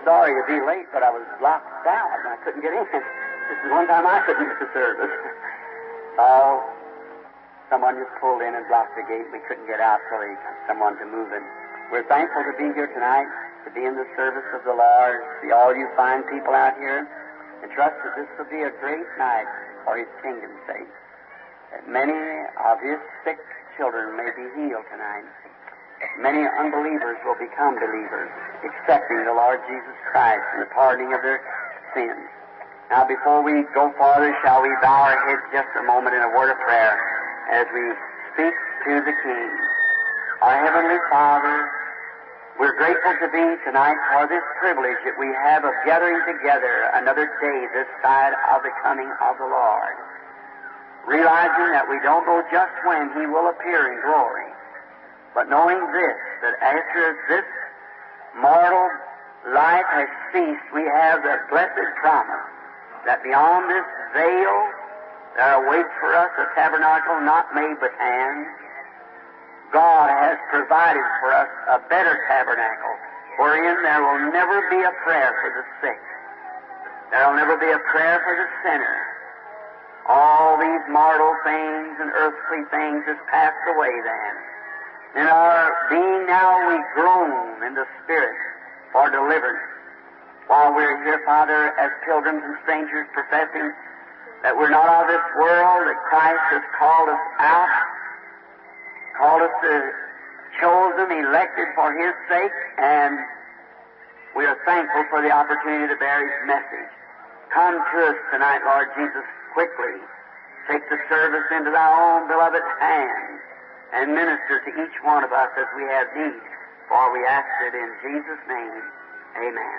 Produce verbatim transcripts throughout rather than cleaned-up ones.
sorry to be late, but I was locked out and I couldn't get in. This is one time I couldn't miss the service. Oh, someone just pulled in and blocked the gate. We couldn't get out till they got someone to move it. We're thankful to be here tonight, to be in the service of the Lord, see all you fine people out here, and trust that this will be a great night for His kingdom's sake. That many of His sick children may be healed tonight. Many unbelievers will become believers, accepting the Lord Jesus Christ and the pardoning of their sins. Now, before we go farther, shall we bow our heads just a moment in a word of prayer as we speak to the King. Our Heavenly Father, we're grateful to be tonight for this privilege that we have of gathering together another day this side of the coming of the Lord, realizing that we don't know just when He will appear in glory, but knowing this, that after this mortal life has ceased, we have the blessed promise that beyond this veil there awaits for us a tabernacle not made with hands. God has provided for us a better tabernacle, wherein there will never be a prayer for the sick. There will never be a prayer for the sinner. All these mortal things and earthly things has passed away then. In our being now we groan in the Spirit for deliverance. While we're here, Father, as pilgrims and strangers, professing that we're not of this world, that Christ has called us out, called us to chosen, elected for His sake, and we are thankful for the opportunity to bear His message. Come to us tonight, Lord Jesus, quickly. Take the service into Thy own beloved hands and minister to each one of us as we have need, for we ask it in Jesus' name. Amen.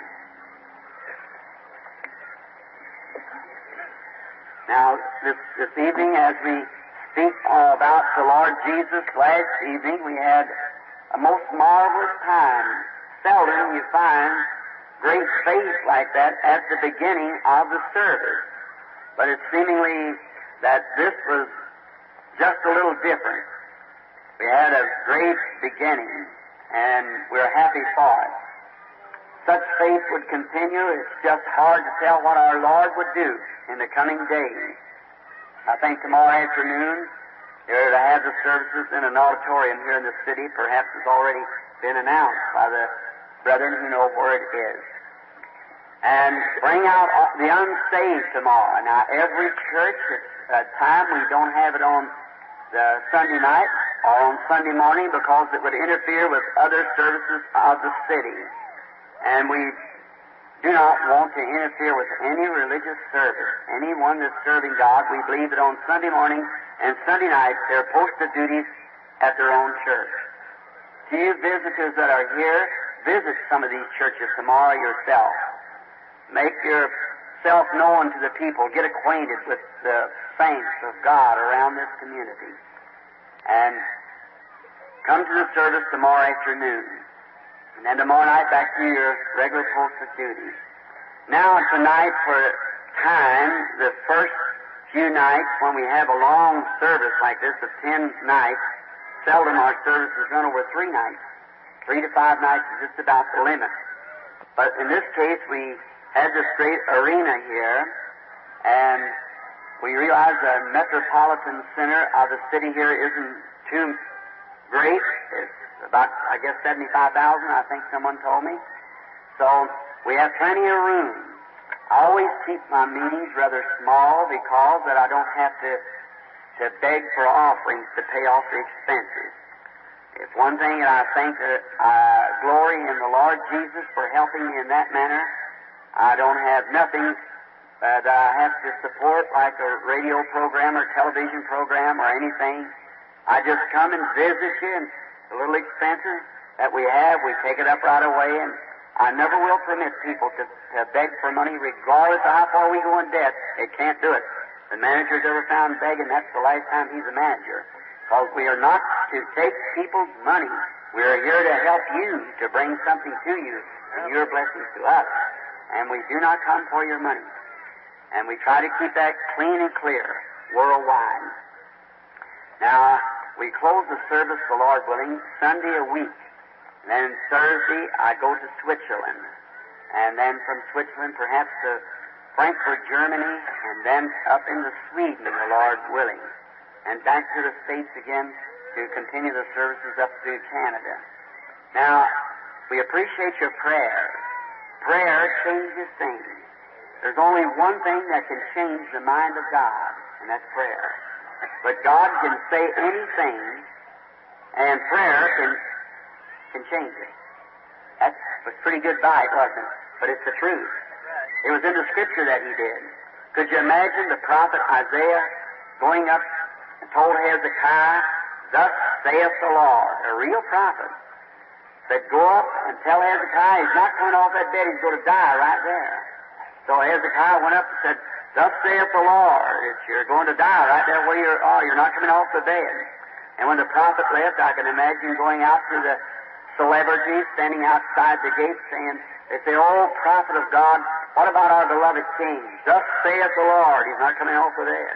Now, this, this evening, as we speak about the Lord Jesus, last evening we had a most marvelous time. Seldom you find great faith like that at the beginning of the service. But it's seemingly that this was just a little different. We had a great beginning, and we're happy for it. Such faith would continue. It's just hard to tell what our Lord would do in the coming days. I think tomorrow afternoon they're to have the services in an auditorium here in the city. Perhaps it's already been announced by the brethren who know where it is. And bring out the unsaved tomorrow. Now, every church at a time, we don't have it on the Sunday night or on Sunday morning because it would interfere with other services of the city. And we do not want to interfere with any religious service. Anyone that's serving God, we believe that on Sunday morning and Sunday night, they're posted duties at their own church. To you visitors that are here, visit some of these churches tomorrow yourself. Make yourself known to the people. Get acquainted with the saints of God around this community. And come to the service tomorrow afternoon. And then tomorrow night back to your regular posted duties. Now tonight for time, the first few nights when we have a long service like this of ten nights, seldom our services run over three nights. Three to five nights is just about the limit. But in this case, we had this great arena here, and we realize the metropolitan center of the city here isn't too great. It's about, I guess, seventy-five thousand, I think someone told me. So we have plenty of room. I always keep my meetings rather small because that I don't have to, to beg for offerings to pay off the expenses. It's one thing that I think that I glory in the Lord Jesus for helping me in that manner. I don't have nothing that I have to support like a radio program or television program or anything. I just come and visit you, and the little expenses that we have, we take it up right away, and I never will permit people to, to beg for money regardless of how far we go in debt. They can't do it. The manager's ever found begging, that's the last time he's a manager. Because we are not to take people's money. We are here to help you, to bring something to you, and your blessings to us. And we do not come for your money. And we try to keep that clean and clear worldwide. Now, we close the service, the Lord willing, Sunday a week. And then Thursday, I go to Switzerland. and then from Switzerland perhaps to Frankfurt, Germany, and then up into Sweden, the Lord willing, and back to the States again to continue the services up through Canada. Now, we appreciate your prayers. Prayer changes things. There's only one thing that can change the mind of God, and that's prayer. But God can say anything, and prayer can can change it. That was pretty good bite, wasn't it? But it's the truth. It was in the Scripture that he did. Could you imagine the prophet Isaiah going up and told Hezekiah, "Thus saith the Lord," a real prophet, said, "Go up and tell Hezekiah he's not coming off that bed, he's going to die right there." So Hezekiah went up and said, "Thus saith the Lord, it's, you're going to die right there where you are. You're not coming off the bed." And when the prophet left, I can imagine going out to the celebrities standing outside the gate saying, they say, "Oh, prophet of God, what about our beloved king? Thus saith the Lord, he's not coming off the bed."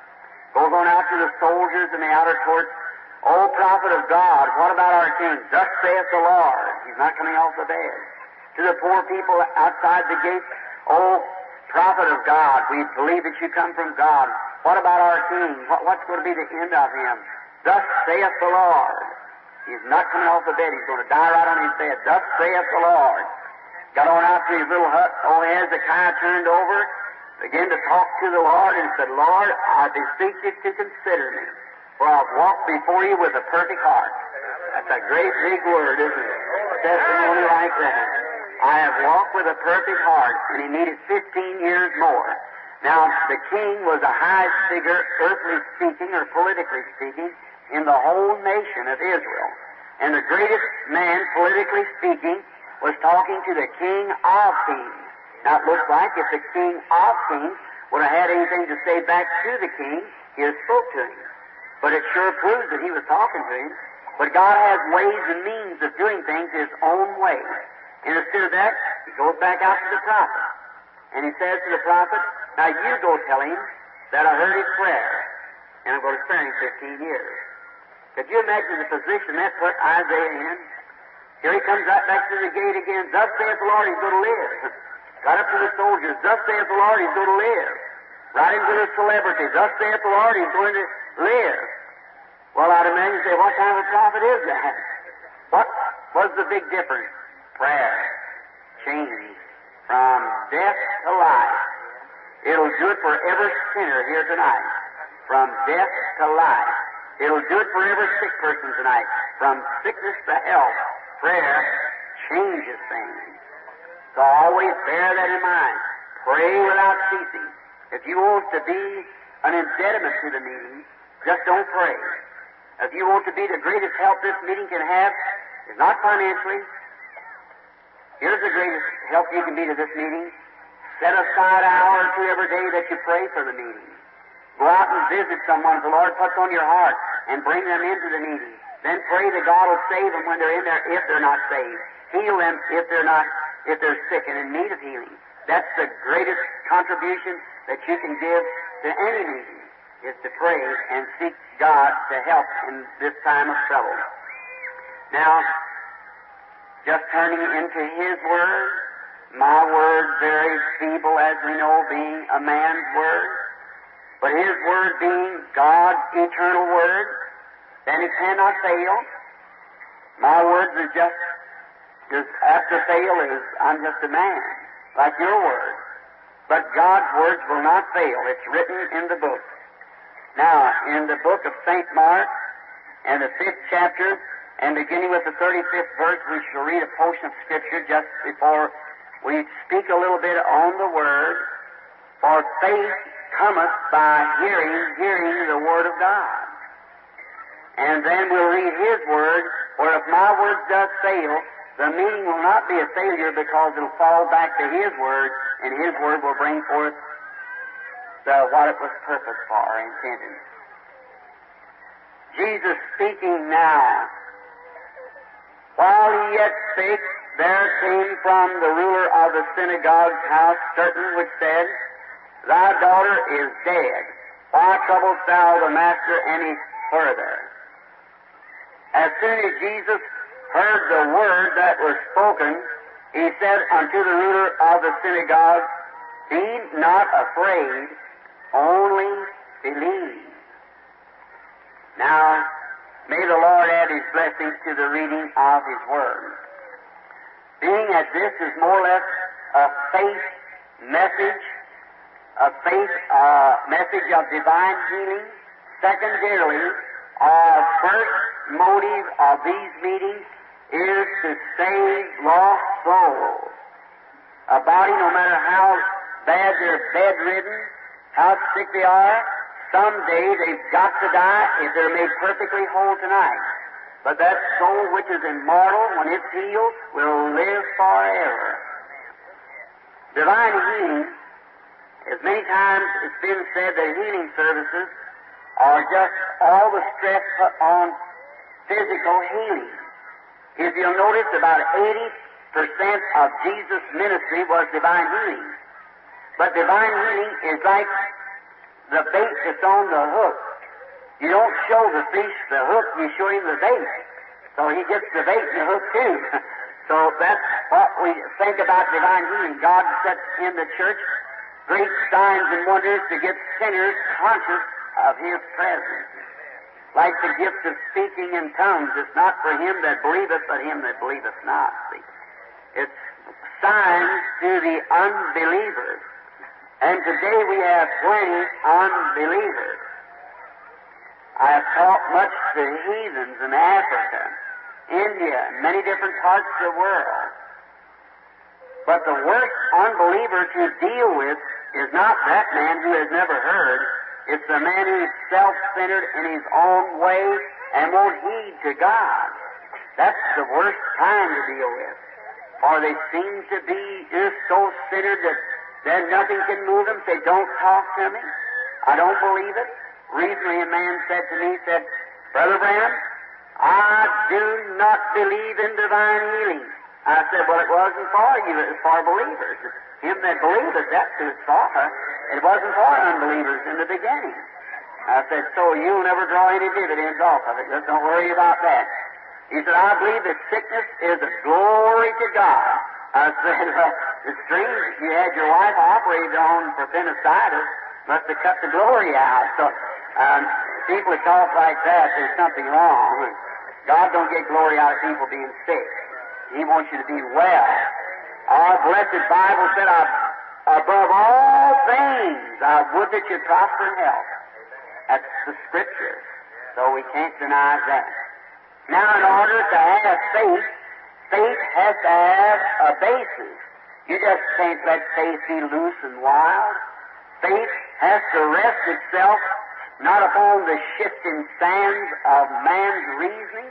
Goes on out to the soldiers in the outer court, "Oh, prophet of God, what about our king? Thus saith the Lord, he's not coming off the bed." To the poor people outside the gate, "Oh, prophet of God, we believe that you come from God. What about our king? What, what's going to be the end of him? Thus saith the Lord, he's not coming off the bed, he's going to die right on his bed. Thus saith the Lord." Got on out to his little hut. Old Hezekiah turned over, began to talk to the Lord, and said, "Lord, I beseech you to consider me, for I've walked before you with a perfect heart." That's a great big word, isn't it? A testimony like that. I have walked with a perfect heart, and he needed fifteen years more. Now, the king was the highest figure, earthly speaking or politically speaking, in the whole nation of Israel. And the greatest man, politically speaking, was talking to the king of kings. Now, it looks like if the king of kings would have had anything to say back to the king, he would have spoke to him. But it sure proves that he was talking to him. But God has ways and means of doing things his own way. And instead of that, he goes back out to the prophet. And he says to the prophet, "Now you go tell him that I heard his prayer, and I'm going to spare him fifteen years." Could you imagine the position that put Isaiah in? Here he comes right back to the gate again. "Thus saith the Lord, he's going to live." Right up to the soldiers. "Thus saith the Lord, he's going to live." Right into the celebrities. "Thus saith the Lord, he's going to live." Well, I'd imagine you say, what kind of a prophet is that? What was the big difference? Prayer. Change from death to life. It'll do it for every sinner here tonight. From death to life. It'll do it for every sick person tonight. From sickness to health. Prayer changes things. So always bear that in mind. Pray without ceasing. If you want to be an impediment to the meeting, just don't pray. If you want to be the greatest help this meeting can have, it's not financially. Here's the greatest help you can be to this meeting. Set aside an hour or two every day that you pray for the meeting. Go out and visit someone the Lord puts on your heart and bring them into the meeting. Then pray that God will save them when they're in there if they're not saved. Heal them if they're not, if they're sick and in need of healing. That's the greatest contribution that you can give to any meeting, is to pray and seek God to help in this time of trouble. Now, just turning into His Word, my word very feeble as we know, being a man's word, but His Word being God's eternal Word, then it cannot fail. My words are just as apt to fail as I'm just a man, like your word. But God's words will not fail. It's written in the book. Now, in the book of Saint Mark, and the fifth chapter, and beginning with the thirty-fifth verse, we shall read a portion of Scripture just before we speak a little bit on the Word. For faith cometh by hearing, hearing the Word of God. And then we'll read His Word, where if my word does fail, the meeting will not be a failure because it'll fall back to His Word, and His Word will bring forth the, what it was purposed for or intended. Jesus speaking now. While he yet spake, there came from the ruler of the synagogue's house certain which said, Thy daughter is dead. Why troublest thou the master any further? As soon as Jesus heard the word that was spoken, He said unto the ruler of the synagogue, Be not afraid, only believe. Now, may the Lord add His blessings to the reading of His Word. Being as this is more or less a faith message, a faith uh, message of divine healing, secondarily, our first motive of these meetings is to save lost souls. A body, no matter how bad they're bedridden, how sick they are, someday they've got to die if they're made perfectly whole tonight. But that soul which is immortal, when it's healed, will live forever. Divine healing, as many times it's been said that healing services are just all the stress put on physical healing. If you'll notice, about eighty percent of Jesus' ministry was divine healing. But divine healing is like the bait that's on the hook. You don't show the fish the hook, you show him the bait. So he gets the bait and the hook too. So that's what we think about divine healing. God sets in the church great signs and wonders to get sinners conscious of His presence. Like the gift of speaking in tongues, it's not for him that believeth, but him that believeth not. See? It's signs to the unbelievers. And today we have plenty unbelievers. I have taught much to heathens in Africa, India, and many different parts of the world. But the worst unbeliever to deal with is not that man who has never heard. It's the man who is self-centered in his own way and won't heed to God. That's the worst time to deal with. For they seem to be just so centered that then nothing can move them. Say, don't talk to me. I don't believe it. Recently a man said to me, said, Brother Branham, I do not believe in divine healing. I said, well, it wasn't for you, it was for believers. Him that believeth, that's who it's for. It wasn't for unbelievers in the beginning. I said, so you'll never draw any dividends off of it. Just don't worry about that. He said, I believe that sickness is a glory to God. I said, well, it's strange that you had your wife operated on for appendicitis. Must have cut the glory out. So um, people that talk like that, there's something wrong. God don't get glory out of people being sick. He wants you to be well. Our blessed Bible said, above all things, I would that you prosper in health. That's the Scripture. So we can't deny that. Now, in order to have faith, faith has to have a basis. You just can't let faith be loose and wild. Faith has to rest itself not upon the shifting sands of man's reasoning.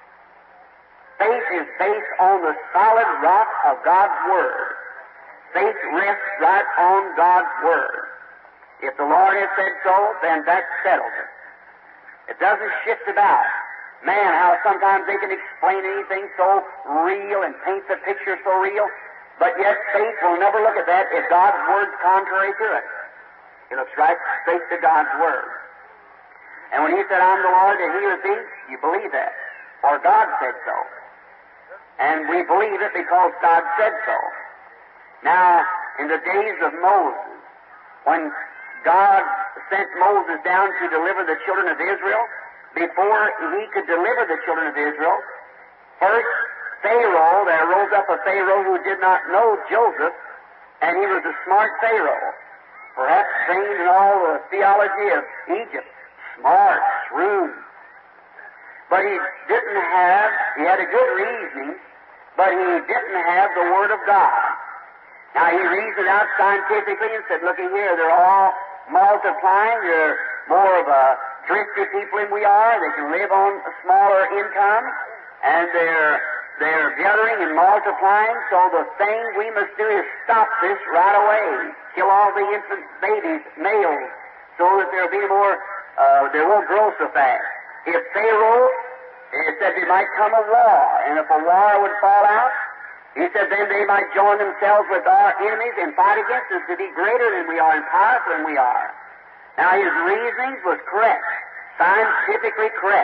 Faith is based on the solid rock of God's Word. Faith rests right on God's Word. If the Lord has said so, then that settles it. It doesn't shift about. Man, how sometimes they can explain anything so real and paint the picture so real, but yet faith will never look at that if God's Word's contrary to it. It looks right straight to God's Word. And when He said, I'm the Lord that healeth thee, you believe that. For God said so. And we believe it because God said so. Now, in the days of Moses, when God sent Moses down to deliver the children of Israel, before he could deliver the children of Israel, first Pharaoh, there rose up a Pharaoh who did not know Joseph, and he was a smart Pharaoh, perhaps trained in all the theology of Egypt, smart, shrewd. But he didn't have, he had a good reasoning, but he didn't have the Word of God. Now he reasoned out scientifically and said, looky here, they're all multiplying, they're more of a thrifty people than we are, they can live on a smaller income, and they're they're gathering and multiplying, so the thing we must do is stop this right away. Kill all the infant babies, males, so that there'll be more, uh, they won't grow so fast. If Pharaoh, it said there might come a war, and if a war would fall out, he said then they might join themselves with our enemies and fight against us to be greater than we are and powerful than we are. Now his reasonings was correct, scientifically correct,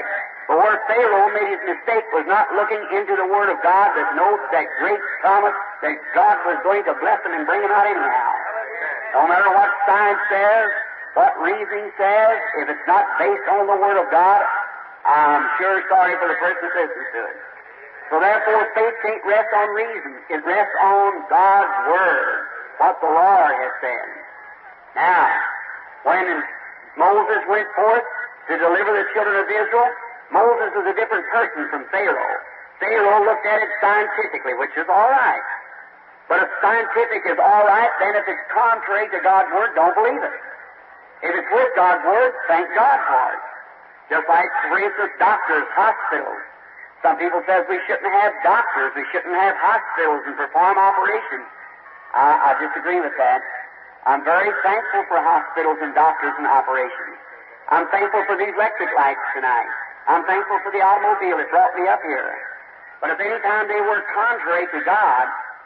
But where Pharaoh made his mistake was not looking into the Word of God that knows that great promise that God was going to bless him and bring him out anyhow. No matter what science says, what reasoning says, if it's not based on the Word of God, I'm sure sorry for the person that listens to it. So therefore, faith can't rest on reason. It rests on God's Word, what the Lord has said. Now, when Moses went forth to deliver the children of Israel, Moses was a different person from Pharaoh. Pharaoh looked at it scientifically, which is all right. But if scientific is all right, then if it's contrary to God's Word, don't believe it. If it's with God's Word, thank God for it. Just like, for instance, doctors, hospitals. Some people says we shouldn't have doctors, we shouldn't have hospitals and perform operations. I, I disagree with that. I'm very thankful for hospitals and doctors and operations. I'm thankful for these electric lights tonight. I'm thankful for the automobile that brought me up here. But if any time they work contrary to God,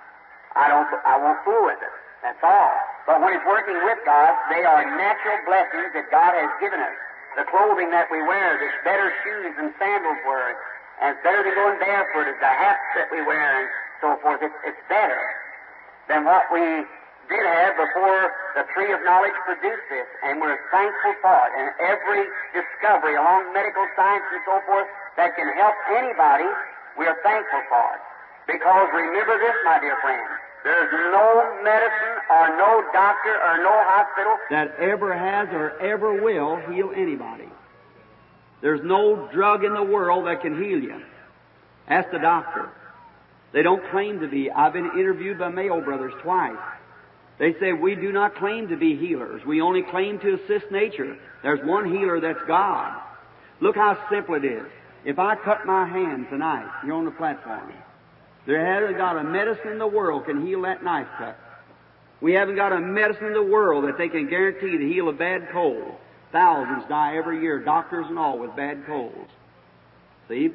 I don't, I won't fool with it. That's all. But when it's working with God, they are natural blessings that God has given us. The clothing that we wear, there's better shoes than sandals were, and it's better than going barefooted. The hats that we wear and so forth, it's, it's better than what we did have before the tree of knowledge produced this, and we're thankful for it. And every discovery along medical science and so forth that can help anybody, we're thankful for it. Because remember this, my dear friend, there's no medicine or no doctor or no hospital that ever has or ever will heal anybody. There's no drug in the world that can heal you. Ask the doctor. They don't claim to be. I've been interviewed by Mayo Brothers twice. They say, we do not claim to be healers. We only claim to assist nature. There's one healer, that's God. Look how simple it is. If I cut my hand tonight, you're on the platform, there hasn't got a medicine in the world can heal that knife cut. We haven't got a medicine in the world that they can guarantee to heal a bad cold. Thousands die every year, doctors and all, with bad colds. See?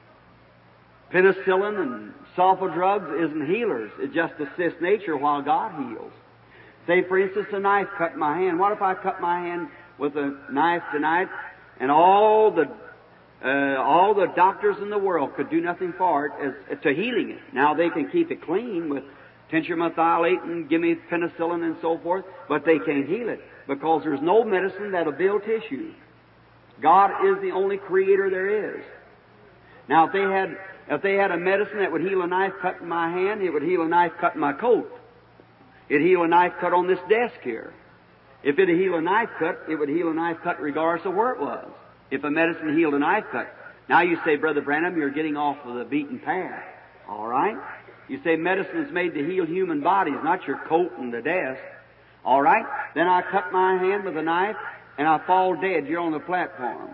Penicillin and sulfa drugs isn't healers. It just assists nature while God heals. Say, for instance, a knife cut in my hand. What if I cut my hand with a knife tonight, and all the uh, all the doctors in the world could do nothing for it as to healing it? Now they can keep it clean with tincture methylate and give me penicillin and so forth, but they can't heal it because there's no medicine that'll build tissue. God is the only creator there is. Now, if they had if they had a medicine that would heal a knife cut in my hand, it would heal a knife cut in my coat. It'd heal a knife cut on this desk here. If it'd heal a knife cut, it would heal a knife cut regardless of where it was. If a medicine healed a knife cut. Now you say, Brother Branham, you're getting off of the beaten path. All right? You say medicine is made to heal human bodies, not your coat and the desk. All right? Then I cut my hand with a knife and I fall dead. You're on the platform.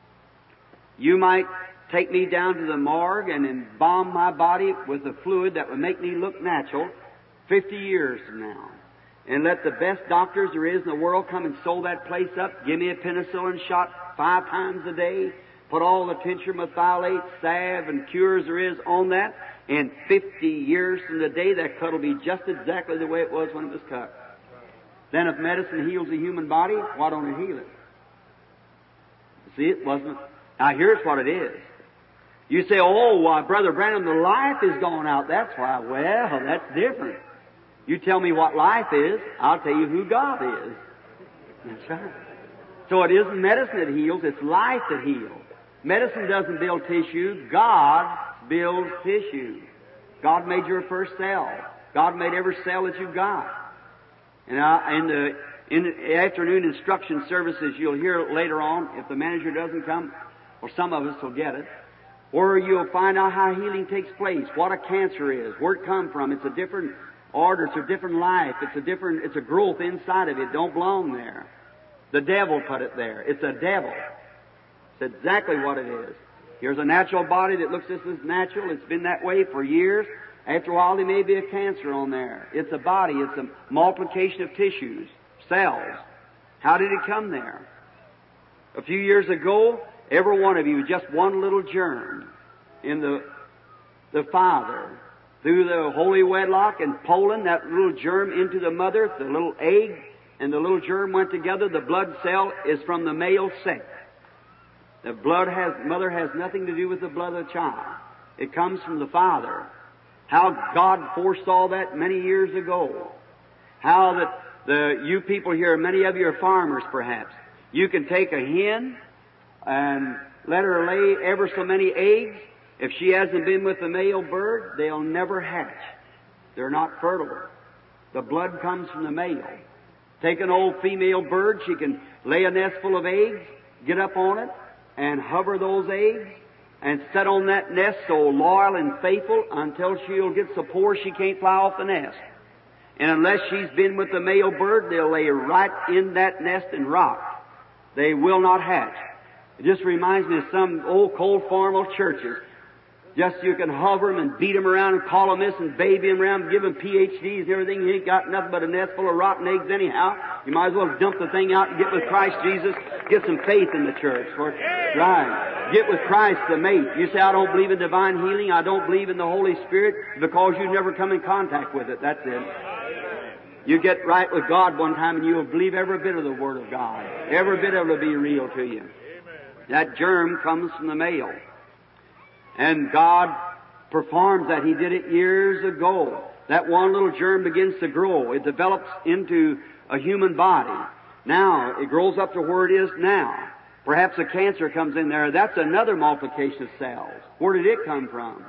You might take me down to the morgue and embalm my body with a fluid that would make me look natural fifty years from now. And let the best doctors there is in the world come and sew that place up, give me a penicillin shot five times a day, put all the tincture methylate, salve, and cures there is on that, and fifty years from the day that cut will be just exactly the way it was when it was cut. Then if medicine heals the human body, why don't it heal it? See, it wasn't. Now here's what it is. You say, oh, why, Brother Branham, the life is gone out. That's why. Well, that's different. You tell me what life is, I'll tell you who God is. That's right. So it isn't medicine that heals, it's life that heals. Medicine doesn't build tissue, God builds tissue. God made your first cell. God made every cell that you've got. And I, in the in the afternoon instruction services, you'll hear later on, if the manager doesn't come, or some of us will get it, where you'll find out how healing takes place, what a cancer is, where it come from. It's a different order, it's a different life, it's a different, it's a growth inside of it. It don't belong there. The devil put it there. It's a devil. It's exactly what it is. Here's a natural body that looks just as natural. It's been that way for years. After a while, there may be a cancer on there. It's a body. It's a multiplication of tissues, cells. How did it come there? A few years ago, every one of you, just one little germ in the the father, through the holy wedlock in Poland, that little germ into the mother, the little egg and the little germ went together. The blood cell is from the male sex. The blood has, mother has nothing to do with the blood of the child. It comes from the father. How God foresaw that many years ago. How that the, you people here, many of you are farmers perhaps. You can take a hen and let her lay ever so many eggs. If she hasn't been with the male bird, they'll never hatch. They're not fertile. The blood comes from the male. Take an old female bird, she can lay a nest full of eggs, get up on it, and hover those eggs, and set on that nest so loyal and faithful until she'll get so poor she can't fly off the nest. And unless she's been with the male bird, they'll lay right in that nest and rot. They will not hatch. It just reminds me of some old cold formal churches. Just you can hover them and beat them around and call them this and baby them around and give them P H Ds and everything. You ain't got nothing but a nest full of rotten eggs anyhow. You might as well dump the thing out and get with Christ Jesus. Get some faith in the church. For, right. Get with Christ the mate. You say, I don't believe in divine healing. I don't believe in the Holy Spirit because you never come in contact with it. That's it. You get right with God one time and you'll believe every bit of the Word of God. Every bit of it will be real to you. That germ comes from the male. And God performs that. He did it years ago. That one little germ begins to grow. It develops into a human body. Now, it grows up to where it is now. Perhaps a cancer comes in there. That's another multiplication of cells. Where did it come from?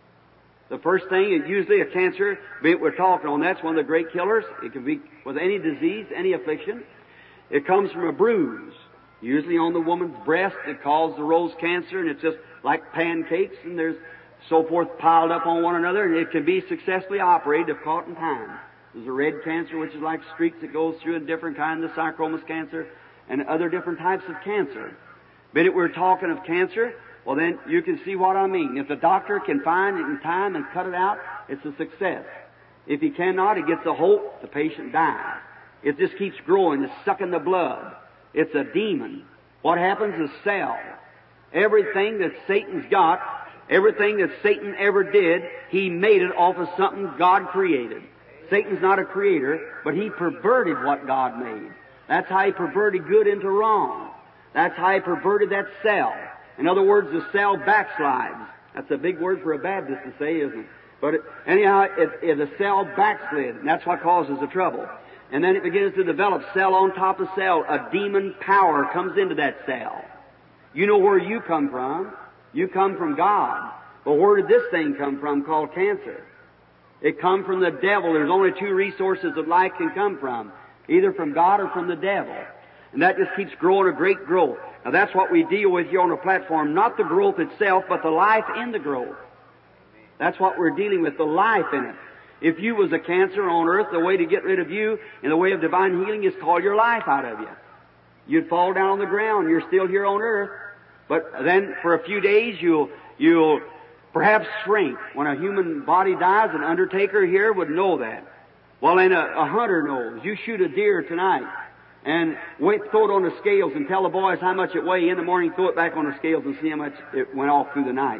The first thing, usually a cancer, we're talking on, that's one of the great killers. It can be with any disease, any affliction. It comes from a bruise. Usually on the woman's breast, it causes the rose cancer, and it's just like pancakes, and there's so forth piled up on one another, and it can be successfully operated if caught in time. There's a red cancer, which is like streaks that goes through a different kind, the sarcomas cancer, and other different types of cancer. But if we're talking of cancer, well then you can see what I mean. If the doctor can find it in time and cut it out, it's a success. If he cannot, it gets a hope, the patient dies. It just keeps growing, it's sucking the blood. It's a demon. What happens is cell. Everything that Satan's got, everything that Satan ever did, he made it off of something God created. Satan's not a creator, but he perverted what God made. That's how he perverted good into wrong. That's how he perverted that cell. In other words, the cell backslides. That's a big word for a Baptist to say, isn't it? But it, anyhow, it, it, the cell backslid, and that's what causes the trouble. And then it begins to develop cell on top of cell. A demon power comes into that cell. You know where you come from. You come from God. But where did this thing come from called cancer? It come from the devil. There's only two resources that life can come from. Either from God or from the devil. And that just keeps growing a great growth. Now that's what we deal with here on the platform. Not the growth itself, but the life in the growth. That's what we're dealing with, the life in it. If you was a cancer on earth, the way to get rid of you in the way of divine healing is call your life out of you. You'd fall down on the ground. You're still here on earth. But then for a few days you'll, you'll perhaps shrink. When a human body dies, an undertaker here would know that. Well, then a, a hunter knows. You shoot a deer tonight and wait, throw it on the scales and tell the boys how much it weighs. In the morning, throw it back on the scales and see how much it went off through the night.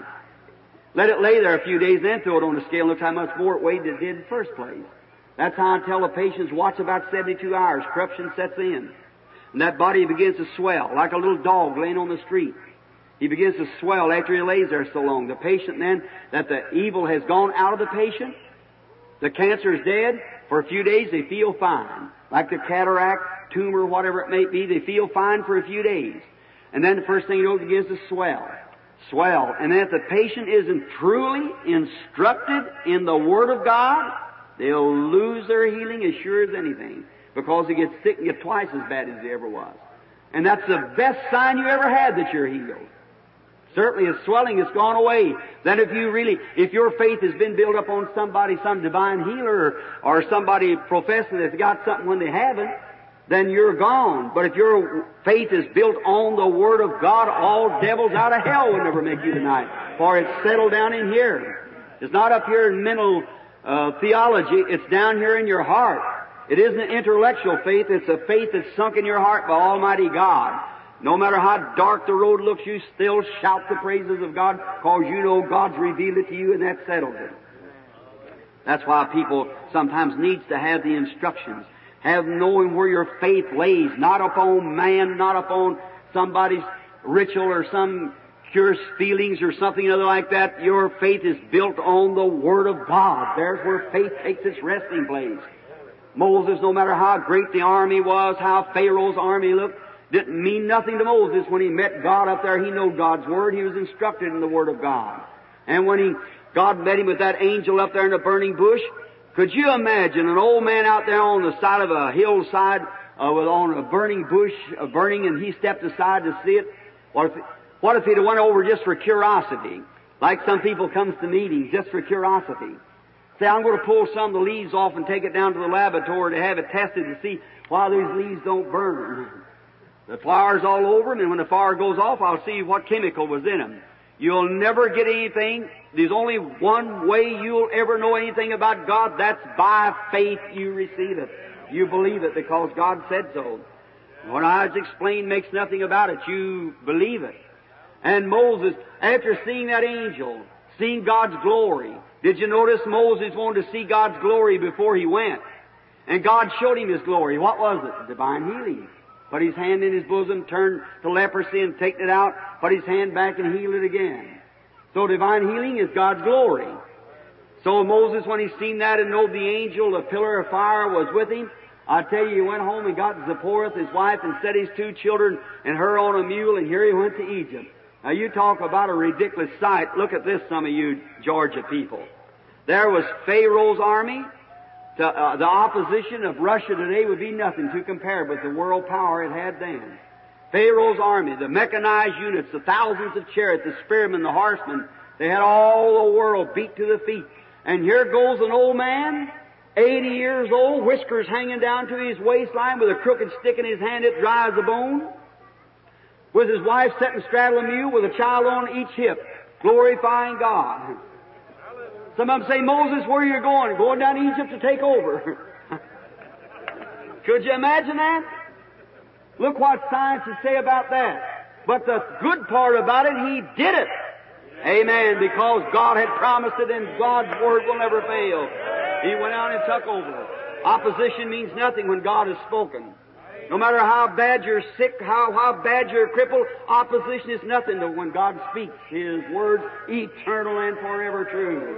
Let it lay there a few days, then throw it on the scale and look how much more it weighed than it did in the first place. That's how I tell the patients, watch about seventy-two hours. Corruption sets in. And that body begins to swell, like a little dog laying on the street. He begins to swell after he lays there so long. The patient then, that the evil has gone out of the patient, the cancer is dead, for a few days they feel fine. Like the cataract, tumor, whatever it may be, they feel fine for a few days. And then the first thing you know, it begins to swell. Swell. And then if the patient isn't truly instructed in the Word of God, they'll lose their healing as sure as anything. Because they get sick and get twice as bad as they ever was. And that's the best sign you ever had that you're healed. Certainly if swelling has gone away, then if you really, if your faith has been built up on somebody, some divine healer, or, or somebody professing they've got something when they haven't, then you're gone. But if your faith is built on the Word of God, all devils out of hell will never make you tonight. For it's settled down in here. It's not up here in mental uh, theology. It's down here in your heart. It isn't an intellectual faith. It's a faith that's sunk in your heart by Almighty God. No matter how dark the road looks, you still shout the praises of God because you know God's revealed it to you and that settles it. That's why people sometimes needs to have the instructions. Have knowing where your faith lays, not upon man, not upon somebody's ritual or some cures feelings or something other like that. Your faith is built on the Word of God. There's where faith takes its resting place. Moses, no matter how great the army was, how Pharaoh's army looked, didn't mean nothing to Moses. When he met God up there, he knew God's Word. He was instructed in the Word of God. And when he, God met him with that angel up there in the burning bush, could you imagine an old man out there on the side of a hillside uh, with on a burning bush, uh, burning, and he stepped aside to see it? What if, what if he'd have went over just for curiosity? Like some people comes to meetings just for curiosity. Say, I'm going to pull some of the leaves off and take it down to the laboratory to have it tested to see why these leaves don't burn. The fire's all over them, and when the fire goes off, I'll see what chemical was in them. You'll never get anything. There's only one way you'll ever know anything about God. That's by faith you receive it. You believe it because God said so. What I just explained makes nothing about it. You believe it. And Moses, after seeing that angel, seeing God's glory, did you notice Moses wanted to see God's glory before he went? And God showed him His glory. What was it? Divine healing. Put his hand in his bosom, turned to leprosy and taken it out, put his hand back and healed it again. So divine healing is God's glory. So Moses, when he seen that and know the angel, the pillar of fire, was with him, I tell you, he went home and got Zipporah, his wife, and set his two children and her on a mule, and here he went to Egypt. Now you talk about a ridiculous sight. Look at this, some of you Georgia people. There was Pharaoh's army. To, uh, the opposition of Russia today would be nothing to compare with the world power it had then. Pharaoh's army, the mechanized units, the thousands of chariots, the spearmen, the horsemen, they had all the world beat to the feet. And here goes an old man, eighty years old, whiskers hanging down to his waistline with a crooked stick in his hand, it dry as a bone, with his wife sitting straddling a mule with a child on each hip, glorifying God. Some of them say, Moses, where are you going? Going down to Egypt to take over. Could you imagine that? Look what science would say about that. But the good part about it, he did it. Amen. Because God had promised it and God's Word will never fail. He went out and took over. Opposition means nothing when God has spoken. No matter how bad you're sick, how, how bad you're crippled, opposition is nothing to when God speaks His words, eternal and forever true.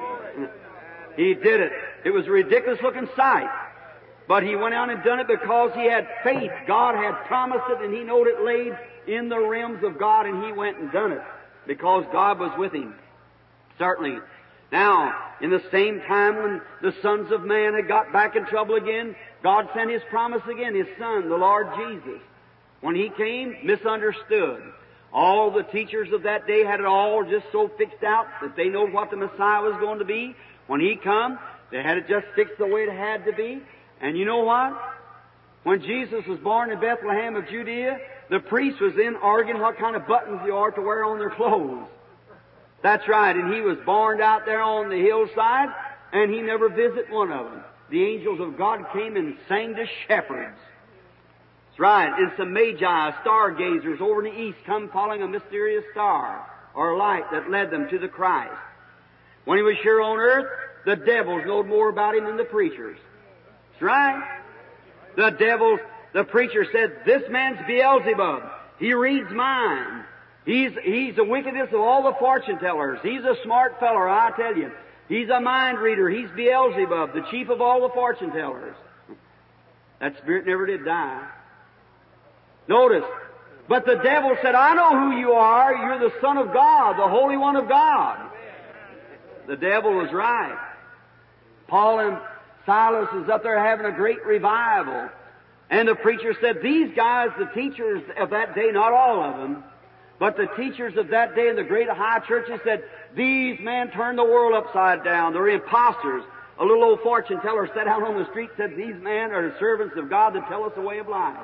He did it. It was a ridiculous looking sight. But he went out and done it because he had faith. God had promised it and he knowed it laid in the realms of God, and he went and done it because God was with him. Certainly. Now, in the same time when the sons of man had got back in trouble again, God sent His promise again, His Son, the Lord Jesus. When He came, misunderstood. All the teachers of that day had it all just so fixed out that they know what the Messiah was going to be. When He come, they had it just fixed the way it had to be. And you know what? When Jesus was born in Bethlehem of Judea, the priest was in arguing what kind of buttons you are to wear on their clothes. That's right, and He was born out there on the hillside, and He never visited one of them. The angels of God came and sang to shepherds. That's right, and some magi, stargazers over in the east, come following a mysterious star or light that led them to the Christ. When He was here on earth, the devils knowed more about Him than the preachers. That's right. The devils, the preacher said, this man's Beelzebub. He reads minds. He's, he's the wickedest of all the fortune tellers. He's a smart feller, I tell you. He's a mind reader. He's Beelzebub, the chief of all the fortune tellers. That spirit never did die. Notice, but the devil said, I know who you are. You're the Son of God, the Holy One of God. The devil was right. Paul and Silas was up there having a great revival. And the preacher said, these guys, the teachers of that day, not all of them, but the teachers of that day in the great high churches said, these men turned the world upside down. They're imposters. A little old fortune teller sat out on the street and said, these men are the servants of God that tell us the way of life.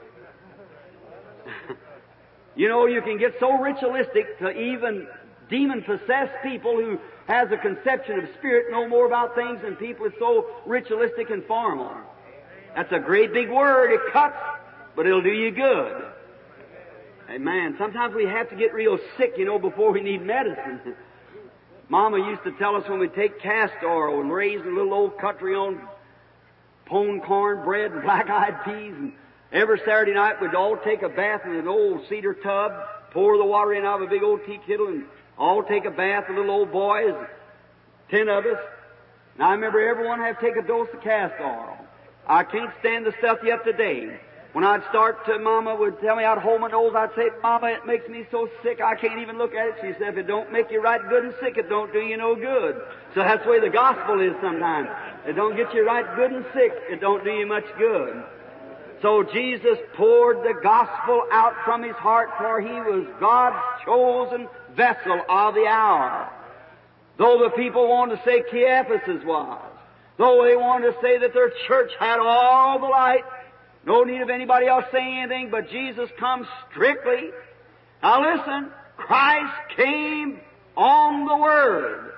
You know, you can get so ritualistic to even demon-possessed people who has a conception of spirit know more about things than people that's so ritualistic and formal. That's a great big word. It cuts, but it'll do you good. Amen. Sometimes we have to get real sick, you know, before we need medicine. Mama used to tell us when we take castor oil and raise a little old country on pone corn bread and black-eyed peas and Every Saturday night we'd all take a bath in an old cedar tub, pour the water in out of a big old tea kettle, and all take a bath, the little old boys, ten of us. And I remember everyone had to take a dose of castor oil. I can't stand the stuff yet today. When I'd start to, Mama would tell me I'd hold my nose, I'd say, Mama, it makes me so sick I can't even look at it. She said, if it don't make you right good and sick, it don't do you no good. So that's the way the gospel is sometimes. It don't get you right good and sick, it don't do you much good. So Jesus poured the gospel out from His heart, for He was God's chosen vessel of the hour. Though the people wanted to say Caiaphas was, though they wanted to say that their church had all the light, no need of anybody else saying anything, but Jesus comes strictly. Now listen, Christ came on the Word,